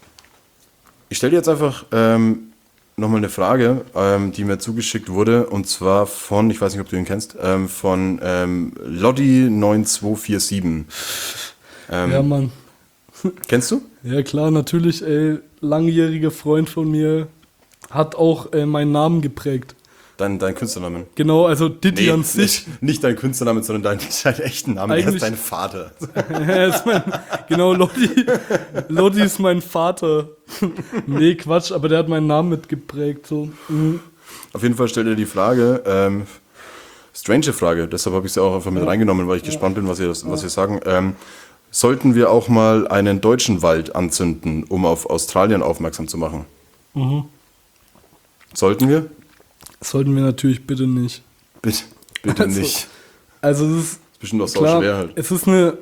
Ich stelle dir jetzt einfach ähm, nochmal eine Frage, ähm, die mir zugeschickt wurde, und zwar von, ich weiß nicht, ob du ihn kennst, ähm, von ähm, Lodi neun zwei vier sieben. Ähm, Ja, Mann. Kennst du? Ja, klar, natürlich, ey, langjähriger Freund von mir hat auch äh, meinen Namen geprägt. Dein, dein Künstlernamen. Genau, also Diddy an sich. nicht, nicht dein Künstlernamen, sondern dein, dein echten Namen. Er ist Eigentlich- dein Vater. Er ist mein, genau, Lodi, Lodi ist mein Vater. Nee, Quatsch, aber der hat meinen Namen mitgeprägt. So. Mhm. Auf jeden Fall stellt er die Frage, ähm, strange Frage, deshalb habe ich sie auch einfach mit reingenommen, weil ich gespannt bin, was ihr, was ihr sagen. Ähm, sollten wir auch mal einen deutschen Wald anzünden, um auf Australien aufmerksam zu machen? Mhm. Sollten wir? Sollten wir natürlich bitte nicht. Bitte, bitte Also, nicht. Also es ist Ist bestimmt auch sau klar, schwer halt. es ist eine,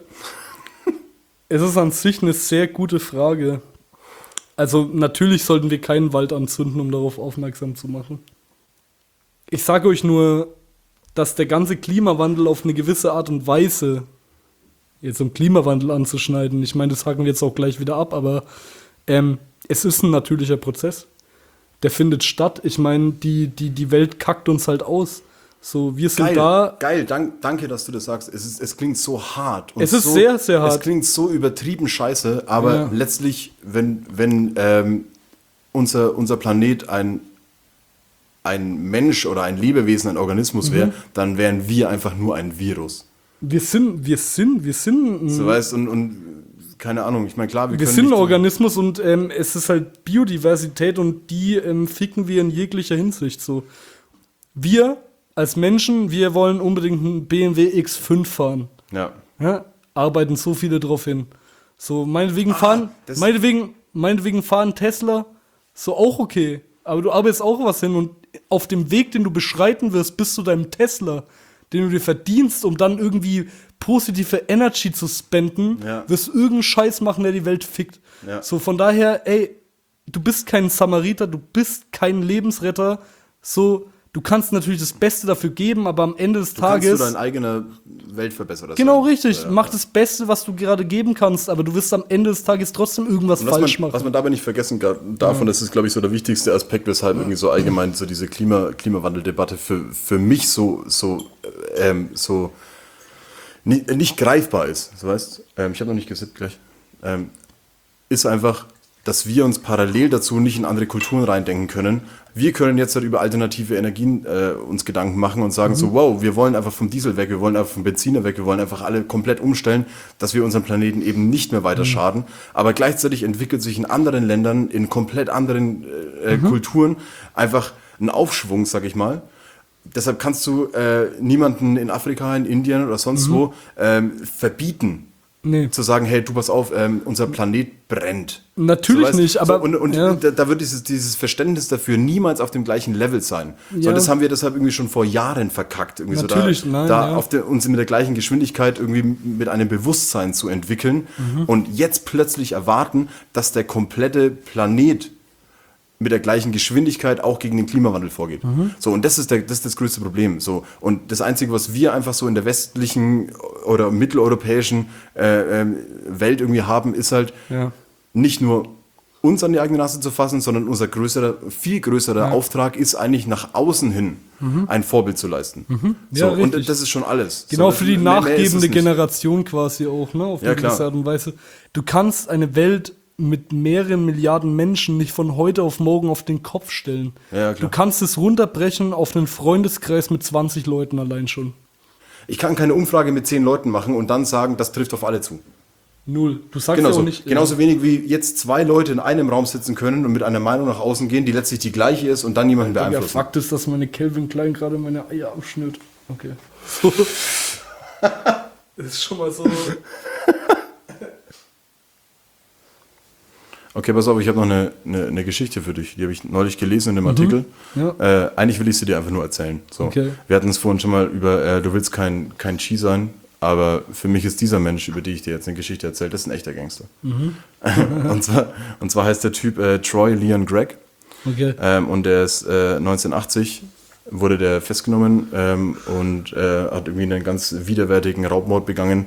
es ist an sich eine sehr gute Frage. Also natürlich sollten wir keinen Wald anzünden, um darauf aufmerksam zu machen. Ich sage euch nur, dass der ganze Klimawandel auf eine gewisse Art und Weise, jetzt um Klimawandel anzuschneiden, ich meine, das haken wir jetzt auch gleich wieder ab, aber ähm, es ist ein natürlicher Prozess. Der findet statt. Ich meine, die, die, die Welt kackt uns halt aus. So, wir sind Geil, da. geil, dank, danke, dass du das sagst. Es, ist, es klingt so hart. Und Es ist so, sehr, sehr hart. Es klingt so übertrieben scheiße, aber Ja. letztlich, wenn, wenn ähm, unser, unser Planet ein ein Mensch oder ein Lebewesen, ein Organismus wäre, mhm. dann wären wir einfach nur ein Virus. Wir sind, wir sind, wir sind. So weißt und, und keine Ahnung, ich meine, klar, wir, wir können sind ein nicht Organismus und ähm, es ist halt Biodiversität und die ähm, ficken wir in jeglicher Hinsicht so. Wir als Menschen, wir wollen unbedingt einen B M W X fünf fahren. Ja. Ja, arbeiten so viele drauf hin. So, meinetwegen Ah, fahren, das- meinetwegen, meinetwegen fahren Tesla, so auch okay. Aber du arbeitest auch was hin und auf dem Weg, den du beschreiten wirst, bis zu deinem Tesla, den du dir verdienst, um dann irgendwie positive Energy zu spenden, Ja. wirst du irgendeinen Scheiß machen, der die Welt fickt. Ja. So, von daher, ey, du bist kein Samariter, du bist kein Lebensretter. So, du kannst natürlich das Beste dafür geben, aber am Ende des Du kannst Tages. du dein eigener Weltverbesserer Genau, sein. richtig. Ja, Mach das Beste, was du gerade geben kannst, aber du wirst am Ende des Tages trotzdem irgendwas Und was falsch man, machen. was man dabei nicht vergessen darf, davon, das ist, glaube ich, so der wichtigste Aspekt, weshalb irgendwie so allgemein so diese Klima, Klimawandeldebatte für, für mich so, so, ähm, so nie, nicht greifbar ist. So weißt, ähm, ich habe noch nicht gesippt gleich. Ähm, ist einfach, dass wir uns parallel dazu nicht in andere Kulturen reindenken können. Wir können jetzt halt über alternative Energien äh, uns Gedanken machen und sagen so, wow, wir wollen einfach vom Diesel weg, wir wollen einfach vom Benziner weg, wir wollen einfach alle komplett umstellen, dass wir unseren Planeten eben nicht mehr weiter schaden. Aber gleichzeitig entwickelt sich in anderen Ländern, in komplett anderen äh, mhm. Kulturen einfach ein Aufschwung, sag ich mal. Deshalb kannst du äh, niemanden in Afrika, in Indien oder sonst mhm. wo ähm, verbieten, Nee. zu sagen, hey, du pass auf, ähm, unser Planet brennt. Natürlich weißt, nicht, aber- So, und und ja. da, da wird dieses, dieses Verständnis dafür niemals auf dem gleichen Level sein. So, Ja. und das haben wir deshalb irgendwie schon vor Jahren verkackt. Irgendwie Natürlich, so da, nein, da ja. auf der, uns mit der gleichen Geschwindigkeit irgendwie mit einem Bewusstsein zu entwickeln Mhm. und jetzt plötzlich erwarten, dass der komplette Planet mit der gleichen Geschwindigkeit auch gegen den Klimawandel vorgeht. Mhm. So, und das ist, der, das ist das größte Problem. So, und das Einzige, was wir einfach so in der westlichen oder mitteleuropäischen äh, ähm, Welt irgendwie haben, ist halt Ja. nicht nur uns an die eigene Nase zu fassen, sondern unser größerer, viel größerer Ja. Auftrag ist eigentlich nach außen hin ein Vorbild zu leisten. Ja, so, und richtig. das ist schon alles. Genau, so, für die mehr- mehr ist es nachgebende nicht. Generation quasi auch, ne? Auf Ja, eine gewisse klar. Art und Weise. Du kannst eine Welt mit mehreren Milliarden Menschen nicht von heute auf morgen auf den Kopf stellen. Ja, klar. Du kannst es runterbrechen auf einen Freundeskreis mit zwanzig Leuten allein schon. Ich kann keine Umfrage mit zehn Leuten machen und dann sagen, das trifft auf alle zu. Null. Du sagst Genauso, ja auch nicht. genauso wenig wie jetzt zwei Leute in einem Raum sitzen können und mit einer Meinung nach außen gehen, die letztlich die gleiche ist und dann jemanden Ja, beeinflussen. Fakt ist, dass meine Calvin Klein gerade meine Eier abschnürt. Okay. So. Das ist schon mal so. Okay, pass auf, ich habe noch eine, eine, eine Geschichte für dich. Die habe ich neulich gelesen in einem Artikel. Ja. Äh, eigentlich will ich sie dir einfach nur erzählen. So. Okay. Wir hatten es vorhin schon mal über, äh, du willst kein, kein Ski sein, aber für mich ist dieser Mensch, über den ich dir jetzt eine Geschichte erzähle, das ist ein echter Gangster. Mhm. und, zwar, und zwar heißt der Typ äh, Troy Leon Gregg. Okay. Ähm, und der ist äh, neunzehnhundertachtzig, wurde der festgenommen ähm, und äh, hat irgendwie einen ganz widerwärtigen Raubmord begangen.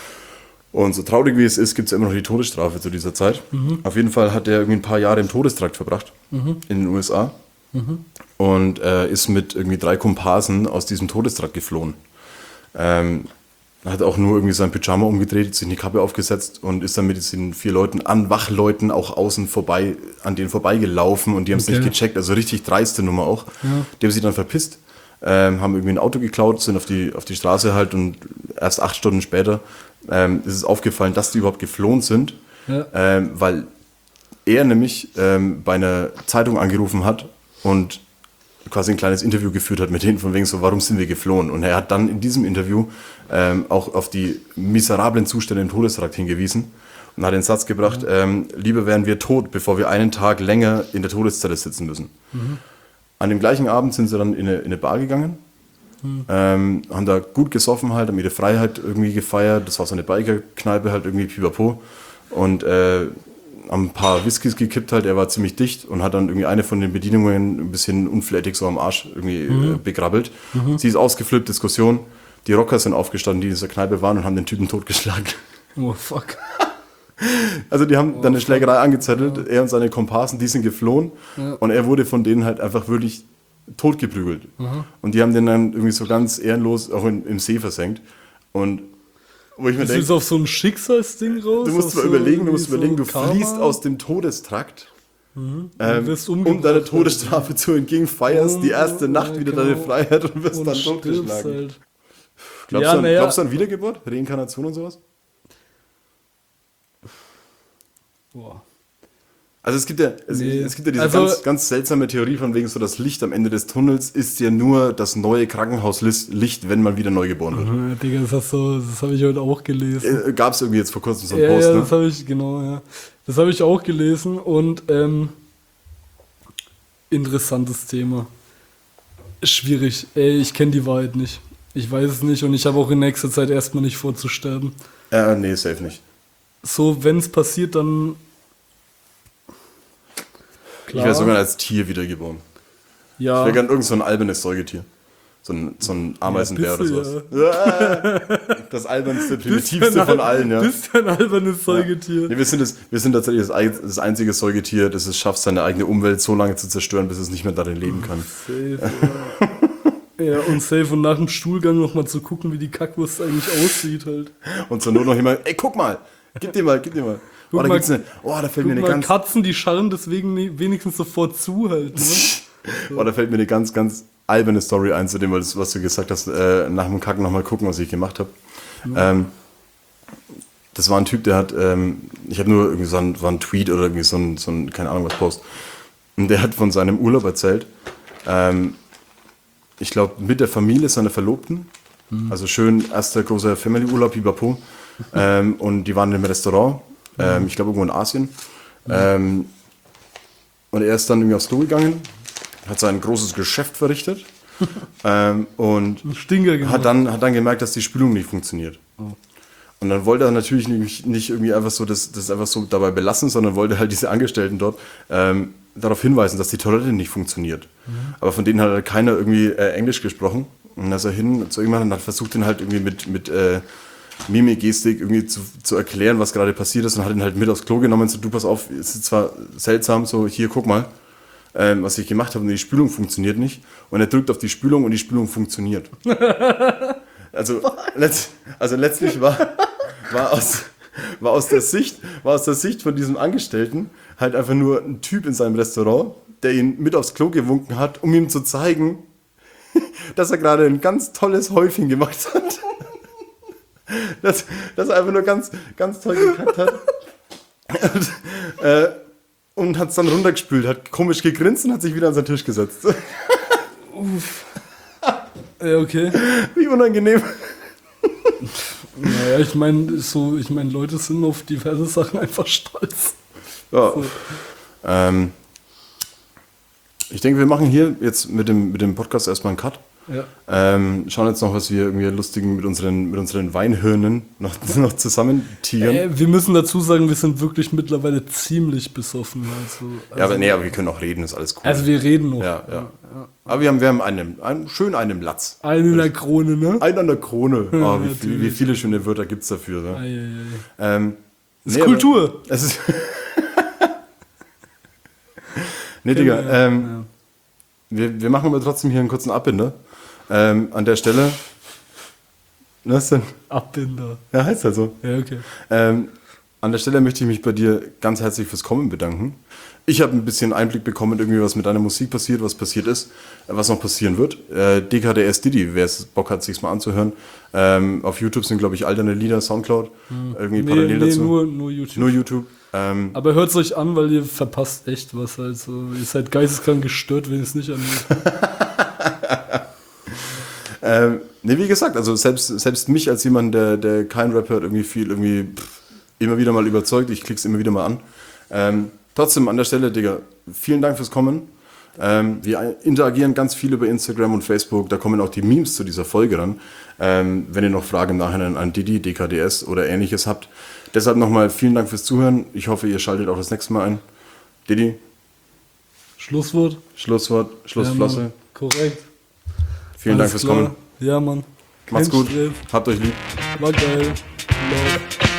Und so traurig wie es ist, gibt es immer noch die Todesstrafe zu dieser Zeit. Mhm. Auf jeden Fall hat er irgendwie ein paar Jahre im Todestrakt verbracht in den U S A Mhm. und äh, ist mit irgendwie drei Komparsen aus diesem Todestrakt geflohen. Ähm, hat auch nur irgendwie sein Pyjama umgedreht, sich eine Kappe aufgesetzt und ist dann mit diesen vier Leuten an Wachleuten auch außen vorbei, an denen vorbeigelaufen und die haben es Okay. nicht gecheckt, also richtig dreiste Nummer auch. Die haben sich dann verpisst, ähm, haben irgendwie ein Auto geklaut, sind auf die, auf die Straße halt und erst acht Stunden später ähm, ist es aufgefallen, dass die überhaupt geflohen sind, Ja. ähm, weil er nämlich ähm, bei einer Zeitung angerufen hat und quasi ein kleines Interview geführt hat mit denen, von wegen so, warum sind wir geflohen? Und er hat dann in diesem Interview ähm, auch auf die miserablen Zustände im Todestrakt hingewiesen und hat den Satz gebracht, ähm, lieber wären wir tot, bevor wir einen Tag länger in der Todeszelle sitzen müssen. Mhm. An dem gleichen Abend sind sie dann in eine, in eine Bar gegangen, Mhm. ähm, haben da gut gesoffen halt, haben ihre Freiheit irgendwie gefeiert, das war so eine Biker-Kneipe halt irgendwie pipapo und äh, haben ein paar Whiskys gekippt halt, er war ziemlich dicht und hat dann irgendwie eine von den Bedienungen ein bisschen unflätig so am Arsch irgendwie Mhm. äh, begrabbelt. Sie ist ausgeflippt, Diskussion, die Rocker sind aufgestanden, die in dieser Kneipe waren und haben den Typen totgeschlagen. Oh, fuck. Also die haben dann eine Schlägerei angezettelt, er und seine Komparsen, die sind geflohen und er wurde von denen halt einfach wirklich totgeprügelt. Und die haben den dann irgendwie so ganz ehrenlos auch in, im See versenkt. Und wo ich mir Das denke, ist auf so ein Schicksalsding raus. du musst auf mal so überlegen, du musst irgendwie überlegen, du so Karma? fließt aus dem Todestrakt Mhm. Ähm, wirst um umgebracht, deiner Todesstrafe zu entgehen, feierst die erste Ja, Nacht wieder genau. deine Freiheit und wirst und dann stirbst totgeschlagen. halt. Glaubst, Ja, du an, naja. glaubst du an Wiedergeburt? Reinkarnation und sowas? Boah. Also es gibt ja, es, Nee. es gibt ja diese Also- ganz, ganz seltsame Theorie von wegen so, das Licht am Ende des Tunnels ist ja nur das neue Krankenhauslicht, wenn man wieder neu geboren wird. Ja, Digga, das, hast du- das habe ich heute auch gelesen. Äh, Gab es irgendwie jetzt vor kurzem so einen Ja, Post, ja, ne? das habe ich, genau, ja. Das habe ich auch gelesen und ähm, interessantes Thema. Schwierig. Ey, ich kenne die Wahrheit nicht. Ich weiß es nicht und ich habe auch in nächster Zeit erstmal nicht vor zu sterben. Äh, nee, safe nicht. So, wenn es passiert, dann. Ich wäre sogar als Tier wiedergeboren. Ich ja. wäre gern irgend so ein albernes Säugetier. So ein, so ein Ameisenbär Ja, oder bist sowas. du, Das albernste, Bist du primitivste ein von al- allen, ja. Bist du ein albernes Säugetier? Nee, wir, sind das, wir sind tatsächlich das, ein- das einzige Säugetier, das es schafft, seine eigene Umwelt so lange zu zerstören, bis es nicht mehr darin leben kann. Safe, ja. Ja, und safe und nach dem Stuhlgang nochmal zu gucken, wie die Kackwurst eigentlich aussieht halt. Und zur Not noch jemand, ey, guck mal, gib dir mal, gib dir mal. Oh, da, mal- gibt's eine, oh, da fällt mir Guck eine mal, ganz, Katzen, die scharren deswegen nie- wenigstens sofort zu halt. Ne? oh, da fällt mir eine ganz, ganz alberne Story ein zu dem, was was du gesagt hast, äh, nach dem Kacken nochmal gucken, was ich gemacht habe. Ähm, das war ein Typ, der hat, ähm, ich habe nur irgendwie so ein, war ein Tweet oder irgendwie so ein, so ein, keine Ahnung was Post. Und der hat von seinem Urlaub erzählt. Ähm, ich glaube, mit der Familie seiner Verlobten. Also schön, erster großer Family-Urlaub, Pipapo. ähm, und die waren in einem Restaurant, ähm, ich glaube irgendwo in Asien. Ähm, und er ist dann irgendwie aufs Klo gegangen, hat sein großes Geschäft verrichtet ähm, und Ein Stinker gemacht. hat dann, hat dann gemerkt, dass die Spülung nicht funktioniert. Und dann wollte er natürlich nicht, nicht irgendwie einfach so das, das einfach so dabei belassen, sondern wollte halt diese Angestellten dort ähm, darauf hinweisen, dass die Toilette nicht funktioniert. Aber von denen hat halt keiner irgendwie äh, Englisch gesprochen. Und dann ist er hin zu irgendwann und hat versucht, den halt irgendwie mit, mit äh, Mimik, Gestik irgendwie zu, zu erklären, was gerade passiert ist und hat ihn halt mit aufs Klo genommen und so, du pass auf, es ist zwar seltsam, so hier, guck mal, ähm, was ich gemacht habe und die Spülung funktioniert nicht. Und er drückt auf die Spülung und die Spülung funktioniert. Also, letzt, also letztlich war, war, aus, war, aus der Sicht, war aus der Sicht von diesem Angestellten halt einfach nur ein Typ in seinem Restaurant, der ihn mit aufs Klo gewunken hat, um ihm zu zeigen, dass er gerade ein ganz tolles Häufchen gemacht hat. Dass, dass er einfach nur ganz, ganz toll gekackt hat. Und, äh, und hat es dann runtergespült, hat komisch gegrinst und hat sich wieder an seinen Tisch gesetzt. Ja, okay. Wie unangenehm. Naja, ich meine, so, ich meine, Leute sind auf diverse Sachen einfach stolz. Ja. Ähm, ich denke, wir machen hier jetzt mit dem, mit dem Podcast erstmal einen Cut. Ja. Ähm, schauen jetzt noch, was wir irgendwie lustigen mit unseren, mit unseren Weinhirnen noch, noch zusammen tigern. Äh, wir müssen dazu sagen, wir sind wirklich mittlerweile ziemlich besoffen. Also, also, ja, aber nee, aber wir können auch reden, ist alles cool. also wir reden noch. ja, ja. Aber wir haben, wir haben einen, einen, schön einen Latz. Einen in der Krone, ne? Einen an der Krone. Oh, wie, natürlich. viel, wie viele schöne Wörter gibt es dafür. Ne? Ei, ei, Ähm, Das ist nee, Kultur. aber Es ist nee, Digga, Ja, ähm, ja. wir, wir machen aber trotzdem hier einen kurzen Abbinder. Ähm, an der Stelle. Was denn? Abbinder. Ja, heißt halt so. Ja, okay. Ähm, an der Stelle möchte ich mich bei dir ganz herzlich fürs Kommen bedanken. Ich habe ein bisschen Einblick bekommen, irgendwie was mit deiner Musik passiert, was passiert ist, äh, was noch passieren wird. Äh, D K D S Diddy, wer es Bock hat, sich's mal anzuhören. Ähm, auf YouTube sind, glaube ich, all deine Lieder, Soundcloud, irgendwie Nee, parallel nee, dazu. nur, nur YouTube. Nur YouTube. Ähm, Aber hört es euch an, weil ihr verpasst echt was. Also, ihr seid geisteskrank gestört, wenn ihr es nicht anhört. ähm, nee, wie gesagt, also selbst, selbst mich als jemand, der, der kein Rap hört, irgendwie viel, irgendwie pff, immer wieder mal überzeugt. Ich klick's immer wieder mal an. Ähm, trotzdem an der Stelle, Digga, vielen Dank fürs Kommen. Ähm, wir interagieren ganz viel über Instagram und Facebook. Da kommen auch die Memes zu dieser Folge ran. Ähm, wenn ihr noch Fragen im Nachhinein an Diddy, D K D S oder ähnliches habt. Deshalb nochmal vielen Dank fürs Zuhören. Ich hoffe, ihr schaltet auch das nächste Mal ein. Diddy, Schlusswort. Schlusswort, Schlussflosse. Ja, Mann. Korrekt. vielen Alles Dank fürs klar. Kommen. Ja, Mann. Macht's Kein gut. Stress. Habt euch lieb. War geil. Love.